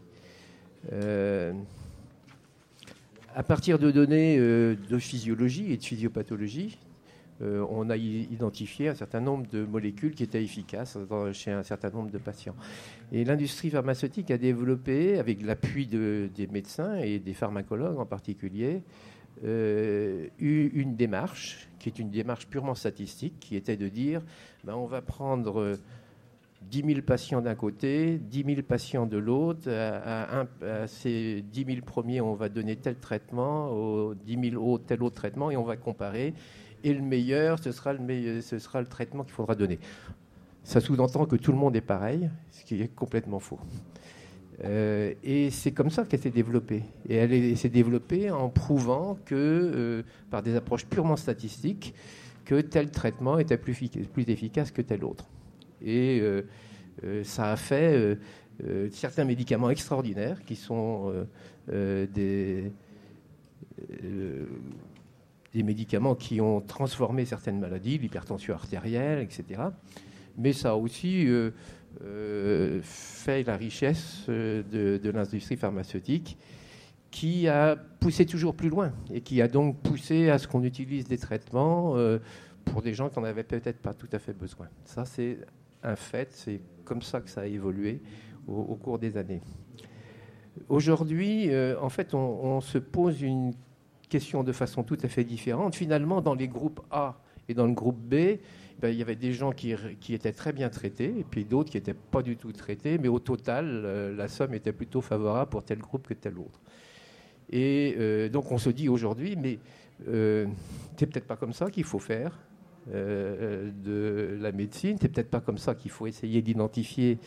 À partir de données de physiologie et de physiopathologie, on a identifié un certain nombre de molécules qui étaient efficaces chez un certain nombre de patients. Et l'industrie pharmaceutique a développé, avec l'appui des médecins et des pharmacologues en particulier, eu une démarche, qui est une démarche purement statistique, qui était de dire on va prendre 10 000 patients d'un côté, 10 000 patients de l'autre. À ces 10 000 premiers, on va donner tel traitement, aux 10 000 autres, tel autre traitement, et on va comparer. Et le meilleur, ce sera le traitement qu'il faudra donner. Ça sous-entend que tout le monde est pareil, ce qui est complètement faux. Et c'est comme ça qu'elle s'est développée. Et elle s'est développée en prouvant que, par des approches purement statistiques, que tel traitement était plus efficace que tel autre. Et ça a fait certains médicaments extraordinaires qui sont des médicaments qui ont transformé certaines maladies, l'hypertension artérielle, etc. Mais ça a aussi fait la richesse de l'industrie pharmaceutique qui a poussé toujours plus loin et qui a donc poussé à ce qu'on utilise des traitements pour des gens qui n'en avaient peut-être pas tout à fait besoin. Ça, c'est un fait, c'est comme ça que ça a évolué au cours des années. Aujourd'hui, en fait, on se pose une question de façon tout à fait différente. Finalement, dans les groupes A et dans le groupe B, il y avait des gens qui étaient très bien traités et puis d'autres qui n'étaient pas du tout traités, mais au total, la somme était plutôt favorable pour tel groupe que tel autre. Et donc on se dit aujourd'hui, mais c'est peut-être pas comme ça qu'il faut faire de la médecine, c'est peut-être pas comme ça qu'il faut essayer d'identifier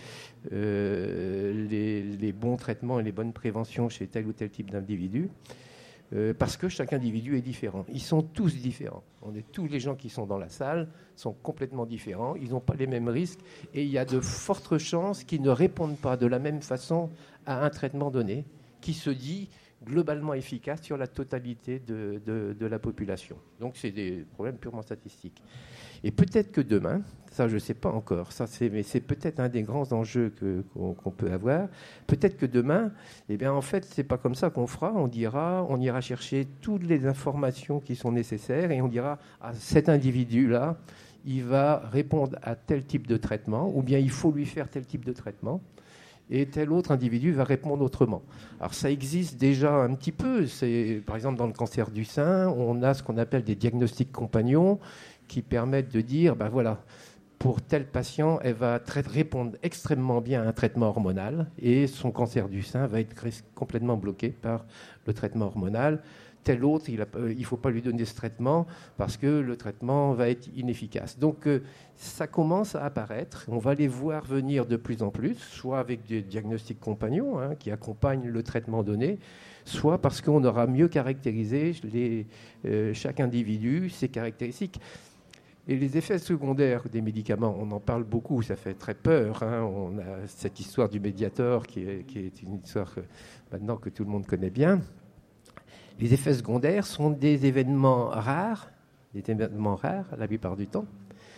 les bons traitements et les bonnes préventions chez tel ou tel type d'individu. Parce que chaque individu est différent. Ils sont tous différents. Tous les gens qui sont dans la salle sont complètement différents. Ils n'ont pas les mêmes risques. Et il y a de fortes chances qu'ils ne répondent pas de la même façon à un traitement donné qui se dit globalement efficace sur la totalité de la population. Donc c'est des problèmes purement statistiques. Et peut-être que demain, ça je ne sais pas encore, mais c'est peut-être un des grands enjeux qu'on peut avoir, peut-être que demain, en fait, ce n'est pas comme ça qu'on fera, on ira chercher toutes les informations qui sont nécessaires et on dira à cet individu-là, il va répondre à tel type de traitement ou bien il faut lui faire tel type de traitement. Et tel autre individu va répondre autrement. Alors ça existe déjà un petit peu. Par exemple, dans le cancer du sein, on a ce qu'on appelle des diagnostics compagnons qui permettent de dire, voilà, pour tel patient, elle va répondre extrêmement bien à un traitement hormonal et son cancer du sein va être complètement bloqué par le traitement hormonal. Tel autre, il ne faut pas lui donner ce traitement parce que le traitement va être inefficace. Donc, ça commence à apparaître. On va les voir venir de plus en plus, soit avec des diagnostics compagnons qui accompagnent le traitement donné, soit parce qu'on aura mieux caractérisé chaque individu, ses caractéristiques. Et les effets secondaires des médicaments, on en parle beaucoup, ça fait très peur. On a cette histoire du Mediator qui est une histoire maintenant que tout le monde connaît bien. Les effets secondaires sont des événements rares la plupart du temps,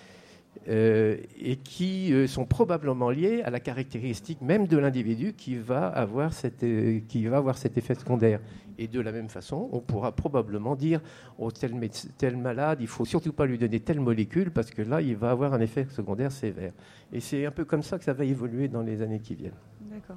et qui sont probablement liés à la caractéristique même de l'individu qui va avoir cet effet secondaire. Et de la même façon, on pourra probablement dire tel malade, il ne faut surtout pas lui donner telle molécule parce que là, il va avoir un effet secondaire sévère. Et c'est un peu comme ça que ça va évoluer dans les années qui viennent. D'accord.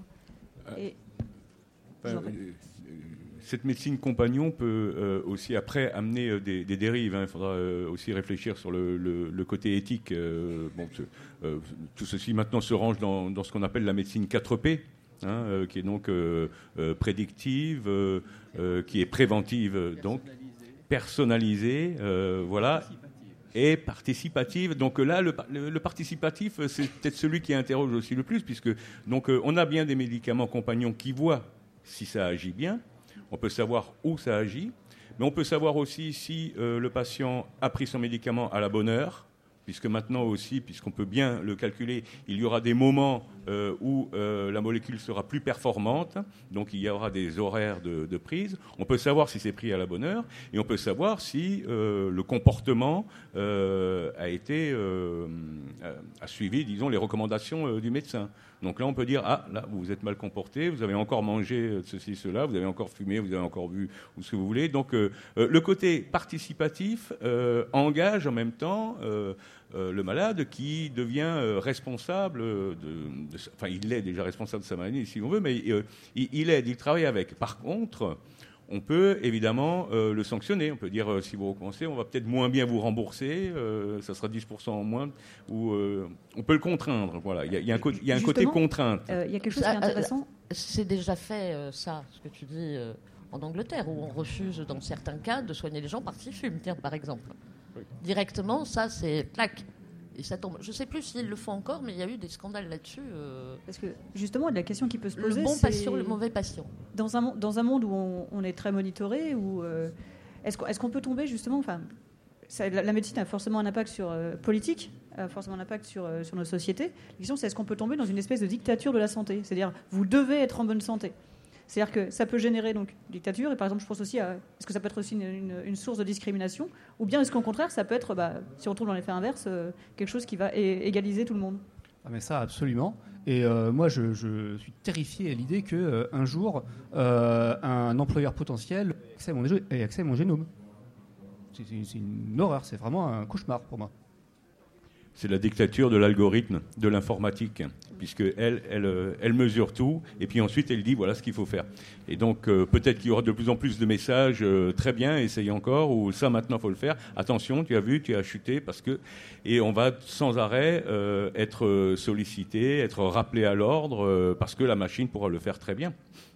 Cette médecine compagnon peut aussi après amener des dérives. Il faudra aussi réfléchir sur le côté éthique. Tout ceci maintenant se range dans ce qu'on appelle la médecine 4P, qui est donc prédictive, qui est préventive, donc personnalisée, voilà, et participative. Donc là, le participatif, c'est peut-être celui qui interroge aussi le plus, puisque donc on a bien des médicaments compagnons qui voient si ça agit bien. On peut savoir où ça agit, mais on peut savoir aussi si le patient a pris son médicament à la bonne heure, puisque maintenant aussi, puisqu'on peut bien le calculer, il y aura des moments où la molécule sera plus performante, donc il y aura des horaires de prise. On peut savoir si c'est pris à la bonne heure, et on peut savoir si le comportement a suivi, disons, les recommandations du médecin. Donc là, on peut dire, là, vous vous êtes mal comporté, vous avez encore mangé ceci, cela, vous avez encore fumé, vous avez encore bu, ou ce que vous voulez. Donc, le côté participatif engage en même temps le malade qui devient responsable enfin, il est déjà responsable de sa maladie, si on veut, mais il travaille avec. Par contre, on peut évidemment le sanctionner. On peut dire, si vous recommencez, on va peut-être moins bien vous rembourser, ça sera 10% en moins, ou on peut le contraindre. Voilà. Il y a un côté contrainte. Il y a quelque chose qui est intéressant. C'est déjà fait, ça, ce que tu dis, en Angleterre, où on refuse, dans certains cas, de soigner les gens parce qu'ils fument, tiens, par exemple. Oui. Directement, ça, c'est clac. Et ça tombe. Je ne sais plus s'ils le font encore, mais il y a eu des scandales là-dessus. Parce que, justement, la question qui peut se poser, le bon patient, le mauvais patient. Dans un monde où on est très monitoré, où, est-ce qu'on peut tomber, justement... La médecine a forcément un impact sur politique, a forcément un impact sur nos sociétés. La question, c'est est-ce qu'on peut tomber dans une espèce de dictature de la santé ? C'est-à-dire, vous devez être en bonne santé. C'est-à-dire que ça peut générer donc une dictature, et par exemple, je pense aussi à est-ce que ça peut être aussi une source de discrimination, ou bien est-ce qu'au contraire, ça peut être, si on tombe dans l'effet inverse, quelque chose qui va égaliser tout le monde ? Ah mais ça, absolument. Et moi, je suis terrifié à l'idée qu'un jour, un employeur potentiel ait accès à mon génome. C'est une horreur, c'est vraiment un cauchemar pour moi. C'est la dictature de l'algorithme, de l'informatique, puisque elle mesure tout, et puis ensuite elle dit voilà ce qu'il faut faire. Et donc peut-être qu'il y aura de plus en plus de messages, très bien, essaye encore, ou ça maintenant il faut le faire, attention, tu as vu, tu as chuté, parce que... Et on va sans arrêt être sollicité, être rappelé à l'ordre, parce que la machine pourra le faire très bien.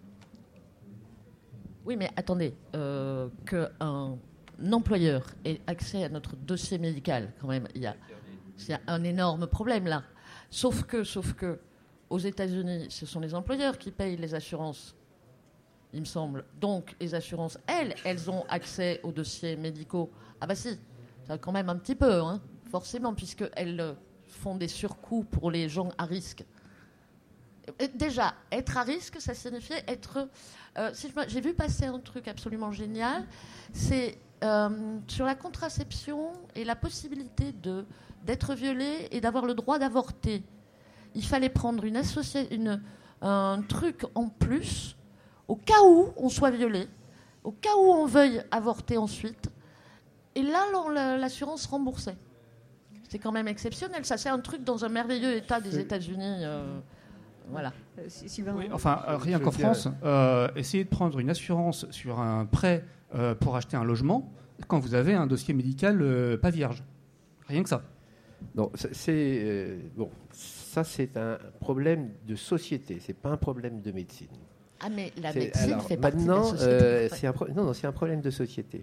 Oui, mais attendez, qu'un employeur ait accès à notre dossier médical, quand même, c'est un énorme problème là. Sauf que, aux États-Unis, ce sont les employeurs qui payent les assurances, il me semble. Donc, les assurances, elles ont accès aux dossiers médicaux. Ah bah si, ça quand même un petit peu, hein, forcément, puisqu'elles font des surcoûts pour les gens à risque. Déjà, être à risque, ça signifiait être... j'ai vu passer un truc absolument génial, c'est sur la contraception et la possibilité d'être violée et d'avoir le droit d'avorter. Il fallait prendre un truc en plus au cas où on soit violé, au cas où on veuille avorter ensuite. Et là, l'assurance remboursait. C'est quand même exceptionnel. Ça, c'est un truc dans un merveilleux état des États-Unis. Voilà. Oui, enfin, rien qu'en France, essayer de prendre une assurance sur un prêt pour acheter un logement quand vous avez un dossier médical pas vierge. Rien que ça. Non, ça c'est un problème de société, c'est pas un problème de médecine. Ah mais la médecine fait partie de la société. C'est un problème de société.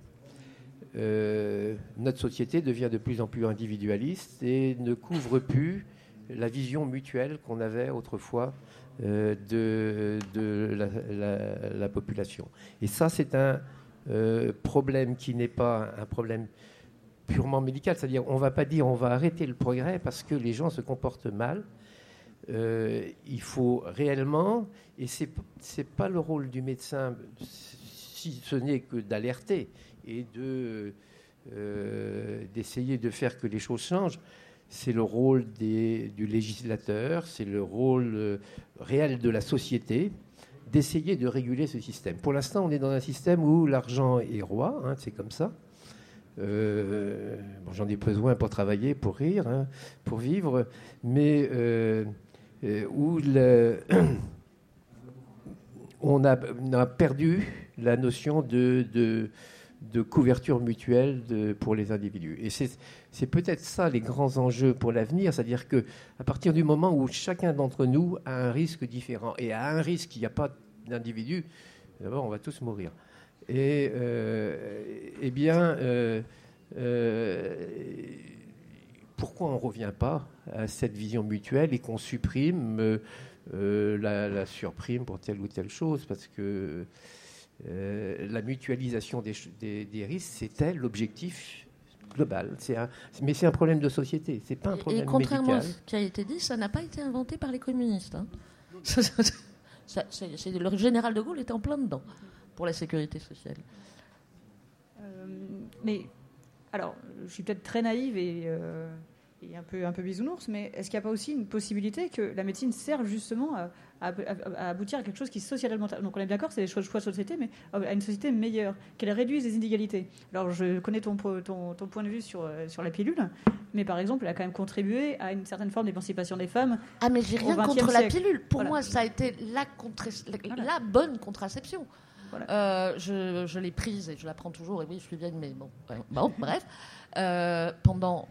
Notre société devient de plus en plus individualiste et ne couvre plus la vision mutuelle qu'on avait autrefois de la population. Et ça, c'est un problème qui n'est pas un problème purement médical. C'est-à-dire, on ne va pas dire on va arrêter le progrès parce que les gens se comportent mal. Il faut réellement, et ce n'est pas le rôle du médecin, si ce n'est que d'alerter et d'essayer de faire que les choses changent. C'est le rôle du législateur, c'est le rôle réel de la société d'essayer de réguler ce système. Pour l'instant, on est dans un système où l'argent est roi, hein, c'est comme ça. J'en ai besoin pour travailler, pour rire, hein, pour vivre, mais où on a perdu la notion de couverture mutuelle pour les individus. Et c'est peut-être ça les grands enjeux pour l'avenir, c'est-à-dire qu'à partir du moment où chacun d'entre nous a un risque différent, et à un risque, il n'y a pas d'individu, d'abord on va tous mourir. Et pourquoi on ne revient pas à cette vision mutuelle et qu'on supprime la surprime pour telle ou telle chose, parce que la mutualisation des risques, c'était l'objectif global. Mais c'est un problème de société, c'est pas un problème médical. Et contrairement à ce qui a été dit, ça n'a pas été inventé par les communistes. Hein. Le général de Gaulle était en plein dedans pour la sécurité sociale. Mais alors, je suis peut-être très naïve et un peu bisounours, mais est-ce qu'il n'y a pas aussi une possibilité que la médecine serve justement à aboutir à quelque chose qui socialement... Donc on est d'accord, c'est des choix de société, mais à une société meilleure, qu'elle réduise les inégalités. Alors je connais ton point de vue sur la pilule, mais par exemple, elle a quand même contribué à une certaine forme d'émancipation des femmes. Ah mais j'ai rien contre la pilule. Pour moi, ça a été la bonne contraception. Voilà. Je l'ai prise et je la prends toujours. Et oui, je suis vieille, mais bon, bref. Pendant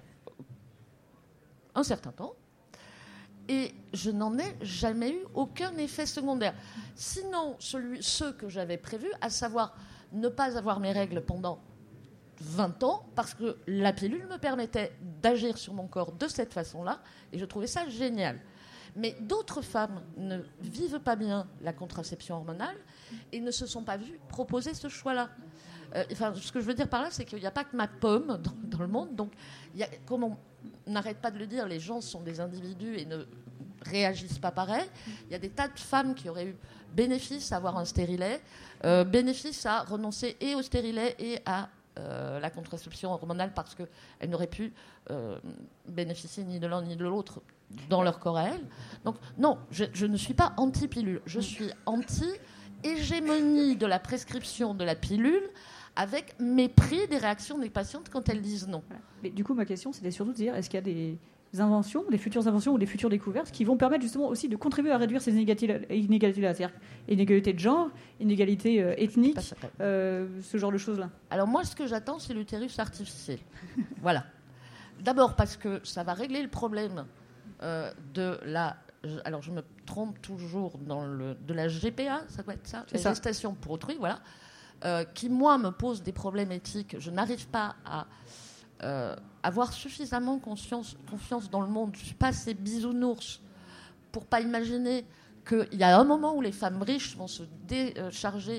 un certain temps. Et je n'en ai jamais eu aucun effet secondaire. Sinon, ceux que j'avais prévus, à savoir ne pas avoir mes règles pendant 20 ans, parce que la pilule me permettait d'agir sur mon corps de cette façon-là, et je trouvais ça génial. Mais d'autres femmes ne vivent pas bien la contraception hormonale et ne se sont pas vues proposer ce choix-là. Ce que je veux dire par là, c'est qu'il n'y a pas que ma pomme dans le monde. Donc, comme on n'arrête pas de le dire, les gens sont des individus et ne réagissent pas pareil. Il y a des tas de femmes qui auraient eu bénéfice à avoir un stérilet, bénéfice à renoncer et au stérilet et à la contraception hormonale parce qu'elles n'auraient pu bénéficier ni de l'un ni de l'autre dans leur corps à elles. Donc, non, je ne suis pas anti-pilule. Je suis anti-hégémonie de la prescription de la pilule avec mépris des réactions des patientes quand elles disent non. Voilà. Mais du coup, ma question, c'était surtout de dire, est-ce qu'il y a des inventions, des futures inventions ou des futures découvertes qui vont permettre justement aussi de contribuer à réduire ces inégalités-là, c'est-à-dire inégalité de genre, inégalité ethnique, ce genre de choses-là. Alors moi, ce que j'attends, c'est l'utérus artificiel. Voilà. D'abord parce que ça va régler le problème de la... Alors je me trompe toujours de la GPA, ça doit être ça, la gestation pour autrui, voilà. Qui, moi, me pose des problèmes éthiques. Je n'arrive pas à avoir suffisamment confiance dans le monde. Je ne suis pas assez bisounours pour pas imaginer qu'il y a un moment où les femmes riches vont se décharger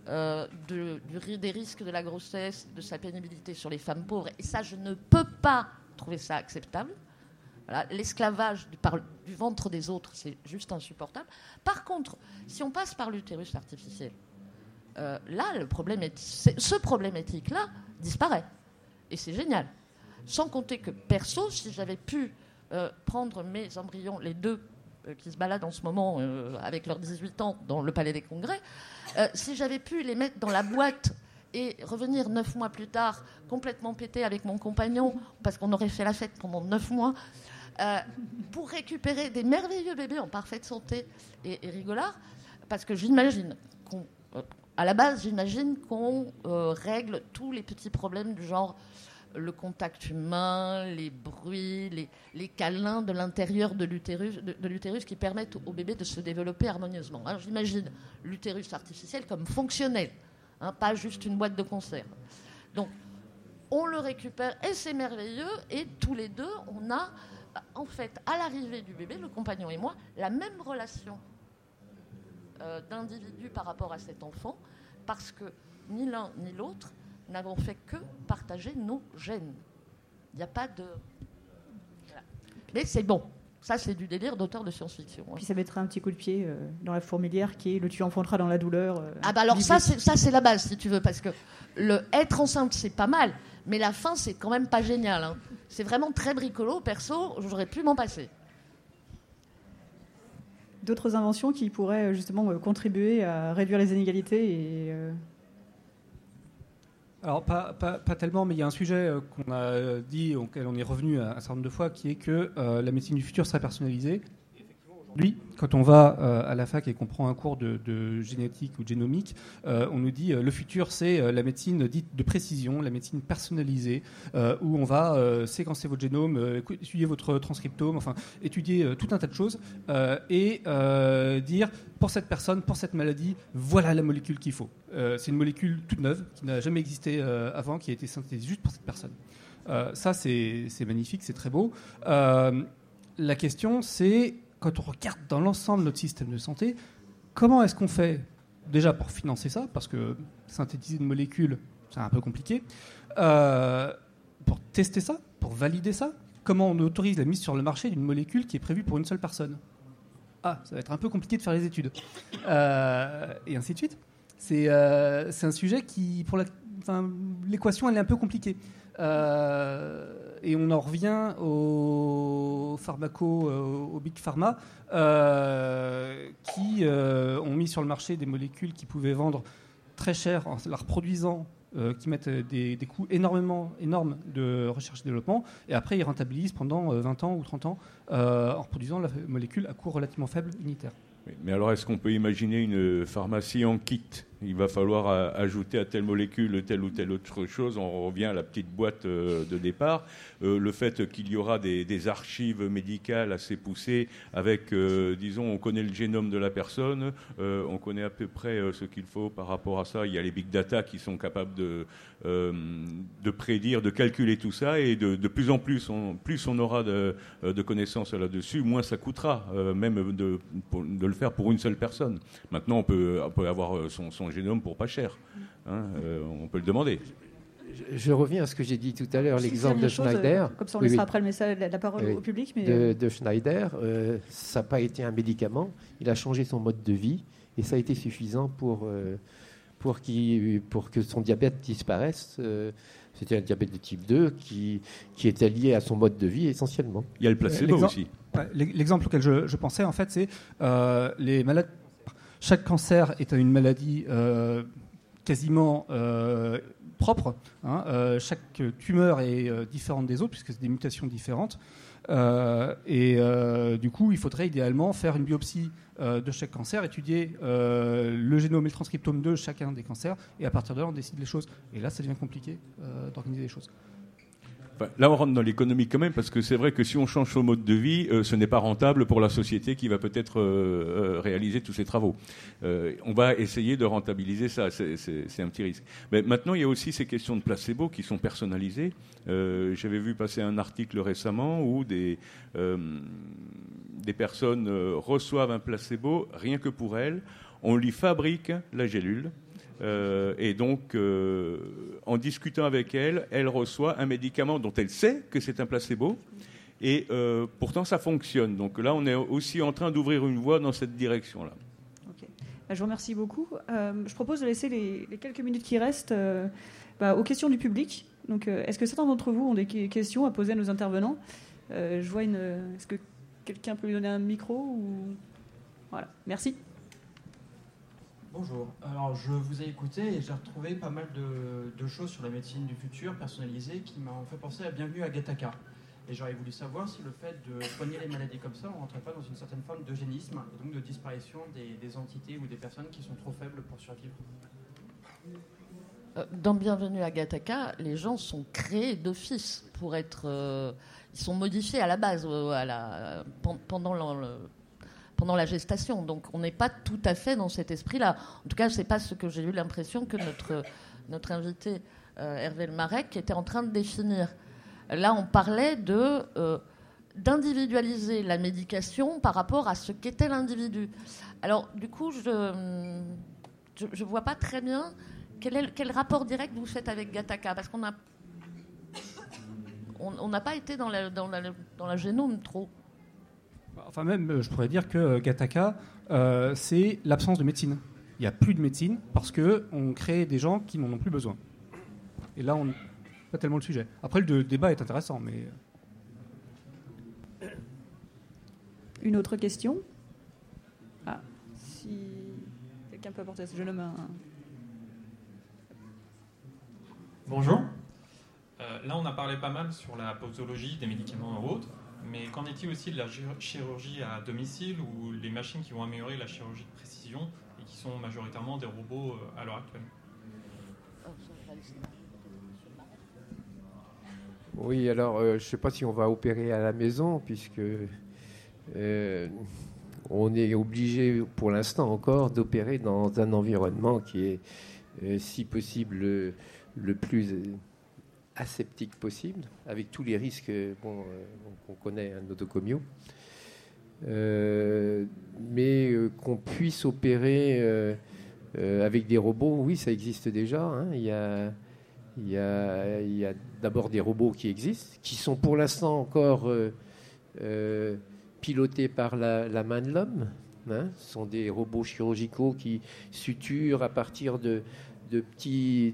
des risques de la grossesse, de sa pénibilité sur les femmes pauvres. Et ça, je ne peux pas trouver ça acceptable. Voilà, l'esclavage du ventre des autres, c'est juste insupportable. Par contre, si on passe par l'utérus artificiel, là, ce problème éthique-là disparaît. Et c'est génial. Sans compter que, perso, si j'avais pu prendre mes embryons, les deux qui se baladent en ce moment avec leurs 18 ans dans le Palais des Congrès, si j'avais pu les mettre dans la boîte et revenir 9 mois plus tard, complètement pété avec mon compagnon, parce qu'on aurait fait la fête pendant 9 mois, pour récupérer des merveilleux bébés en parfaite santé et rigolards, parce que j'imagine qu'on... À la base, j'imagine qu'on règle tous les petits problèmes du genre le contact humain, les bruits, les câlins de l'intérieur de l'utérus qui permettent au bébé de se développer harmonieusement. Alors, j'imagine l'utérus artificiel comme fonctionnel, pas juste une boîte de conserve. Donc, on le récupère et c'est merveilleux. Et tous les deux, on a, en fait, à l'arrivée du bébé, le compagnon et moi, la même relation d'individu par rapport à cet enfant, parce que ni l'un ni l'autre n'avons fait que partager nos gènes. Il n'y a pas de... Voilà. Mais c'est bon. Ça, c'est du délire d'auteur de science-fiction. Puis ça mettra un petit coup de pied dans la fourmilière qui est le tu enfanteras dans la douleur. Alors ça, c'est la base, si tu veux, parce que le être enceinte, c'est pas mal, mais la fin, c'est quand même pas génial. Hein. C'est vraiment très bricolo. Perso, j'aurais pu m'en passer. D'autres inventions qui pourraient justement contribuer à réduire les inégalités et... Alors, pas tellement, mais il y a un sujet qu'on a dit, auquel on est revenu un certain nombre de fois, qui est que la médecine du futur serait personnalisée. Aujourd'hui, quand on va à la fac et qu'on prend un cours de génétique ou de génomique, on nous dit le futur, c'est la médecine dite de précision, la médecine personnalisée, où on va séquencer votre génome, étudier votre transcriptome, enfin, étudier tout un tas de choses, et dire, pour cette personne, pour cette maladie, voilà la molécule qu'il faut. C'est une molécule toute neuve, qui n'a jamais existé avant, qui a été synthétisée juste pour cette personne. Ça, c'est magnifique, c'est très beau. La question, c'est... Quand on regarde dans l'ensemble de notre système de santé, comment est-ce qu'on fait déjà pour financer ça, parce que synthétiser une molécule, c'est un peu compliqué, pour tester ça, pour valider ça, comment on autorise la mise sur le marché d'une molécule qui est prévue pour une seule personne? Ça va être un peu compliqué de faire les études. Et ainsi de suite. C'est un sujet qui, l'équation, elle est un peu compliquée. Et on en revient aux big pharma, qui ont mis sur le marché des molécules qui pouvaient vendre très cher en la reproduisant, qui mettent des coûts énormes de recherche et développement, et après ils rentabilisent pendant 20 ans ou 30 ans en reproduisant la molécule à coût relativement faible unitaire. Mais alors, est-ce qu'on peut imaginer une pharmacie en kit Il va falloir ajouter à telle molécule telle ou telle autre chose. On revient à la petite boîte de départ. Le fait qu'il y aura des archives médicales assez poussées avec, disons, on connaît le génome de la personne, on connaît à peu près ce qu'il faut par rapport à ça. Il y a les big data qui sont capables de prédire, de calculer tout ça, et de plus en plus, plus on aura de connaissances là-dessus, moins ça coûtera, même de le faire pour une seule personne. Maintenant, on peut avoir son génome pour pas cher. On peut le demander. Je reviens à ce que j'ai dit tout à l'heure, l'exemple de Schneider. Comme ça, on laissera après le message, la parole au public. Mais de Schneider, ça n'a pas été un médicament. Il a changé son mode de vie et ça a été suffisant pour que son diabète disparaisse. C'était un diabète de type 2 qui était lié à son mode de vie essentiellement. Il y a le placebo aussi. L'exemple auquel je pensais, en fait, c'est les malades. Chaque cancer est une maladie quasiment propre. Chaque tumeur est différente des autres, puisque c'est des mutations différentes. Du coup, il faudrait idéalement faire une biopsie de chaque cancer, étudier le génome et le transcriptome de chacun des cancers, et à partir de là, on décide les choses. Et là, ça devient compliqué d'organiser les choses. Là, on rentre dans l'économie quand même, parce que c'est vrai que si on change son mode de vie, ce n'est pas rentable pour la société qui va peut-être réaliser tous ces travaux. On va essayer de rentabiliser ça, c'est un petit risque. Mais maintenant, il y a aussi ces questions de placebo qui sont personnalisées. J'avais vu passer un article récemment où des personnes reçoivent un placebo rien que pour elles. On lui fabrique la gélule. Et donc, en discutant avec elle, elle reçoit un médicament dont elle sait que c'est un placebo, et pourtant ça fonctionne. Donc là, on est aussi en train d'ouvrir une voie dans cette direction-là. Okay. Je vous remercie beaucoup. Je propose de laisser les quelques minutes qui restent aux questions du public. Donc, est-ce que certains d'entre vous ont des questions à poser à nos intervenants ? Je vois Est-ce que quelqu'un peut lui donner un micro ou... Voilà, merci. Bonjour. Alors, je vous ai écouté et j'ai retrouvé pas mal de choses sur la médecine du futur personnalisée qui m'ont fait penser à Bienvenue à Gattaca. Et j'aurais voulu savoir si le fait de soigner les maladies comme ça, on ne rentrait pas dans une certaine forme d'eugénisme et donc de disparition des entités ou des personnes qui sont trop faibles pour survivre. Dans Bienvenue à Gattaca, les gens sont créés d'office pour être... ils sont modifiés à la base, pendant la gestation. Donc on n'est pas tout à fait dans cet esprit-là. En tout cas, ce n'est pas ce que j'ai eu l'impression que notre invité Hervé Lemarec était en train de définir. Là, on parlait d'individualiser la médication par rapport à ce qu'était l'individu. Alors, du coup, je ne vois pas très bien quel rapport direct vous faites avec Gattaca, parce qu'on n'a pas été dans la génome trop. Enfin, même, je pourrais dire que Gattaca, c'est l'absence de médecine. Il n'y a plus de médecine parce qu'on crée des gens qui n'en ont plus besoin. Et là, on n'est pas tellement le sujet. Après, le débat est intéressant, mais... Une autre question ? Si quelqu'un peut apporter ce jeune homme un... Bonjour. Là, on a parlé pas mal sur la posologie des médicaments ou autres. Mais qu'en est-il aussi de la chirurgie à domicile ou les machines qui vont améliorer la chirurgie de précision et qui sont majoritairement des robots à l'heure actuelle ? Oui, alors je ne sais pas si on va opérer à la maison, puisque on est obligé pour l'instant encore d'opérer dans un environnement qui est si possible le plus aseptique possible, avec tous les risques qu'on connaît, notocomiaux. Mais qu'on puisse opérer avec des robots, oui, ça existe déjà. Il y a d'abord des robots qui existent, qui sont pour l'instant encore pilotés par la main de l'homme. Ce sont des robots chirurgicaux qui suturent à partir de petits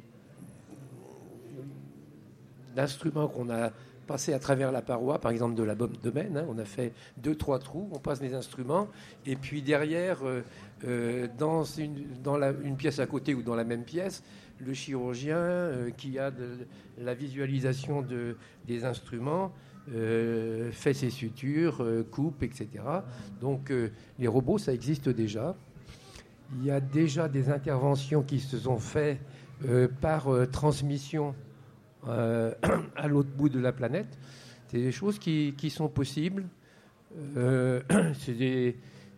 d'instruments qu'on a passés à travers la paroi, par exemple de l'abdomen. On a fait 2-3 trous, on passe des instruments, et puis derrière, dans une pièce à côté ou dans la même pièce, le chirurgien qui a la visualisation des instruments fait ses sutures, coupe, etc. Donc les robots, ça existe déjà. Il y a déjà des interventions qui se sont faites par transmission à l'autre bout de la planète. C'est des choses qui sont possibles. C'est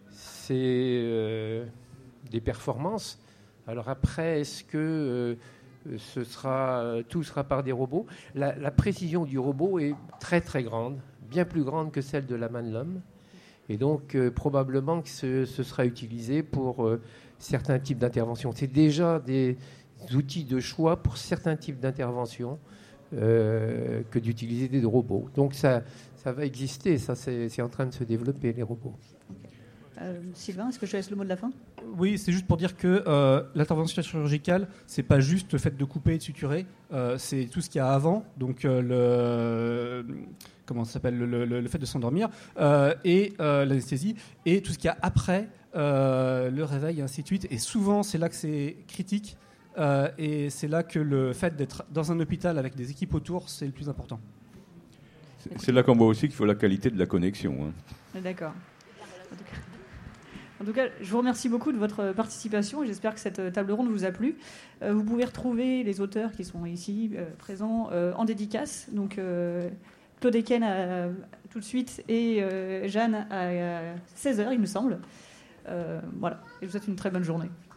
des performances. Alors après, est-ce que tout sera par des robots? La précision du robot est très très grande, bien plus grande que celle de la main de l'homme. Et donc, probablement que ce sera utilisé pour certains types d'interventions. C'est déjà des outils de choix pour certains types d'interventions que d'utiliser des robots. Donc, ça va exister. Ça, c'est en train de se développer, les robots. Sylvain, est-ce que je te laisse le mot de la fin? Oui, c'est juste pour dire que l'intervention chirurgicale, c'est pas juste le fait de couper et de suturer, c'est tout ce qu'il y a avant, donc comment ça s'appelle, le fait de s'endormir, et l'anesthésie, et tout ce qu'il y a après, le réveil, et ainsi de suite. Et souvent, c'est là que c'est critique, et c'est là que le fait d'être dans un hôpital avec des équipes autour, c'est le plus important. C'est là qu'on voit aussi qu'il faut la qualité de la connexion. Hein. D'accord. En tout cas, je vous remercie beaucoup de votre participation et j'espère que cette table ronde vous a plu. Vous pouvez retrouver les auteurs qui sont ici présents en dédicace. Donc, Claude Eken tout de suite et Jeanne à 16h, il me semble. Voilà, et je vous souhaite une très bonne journée.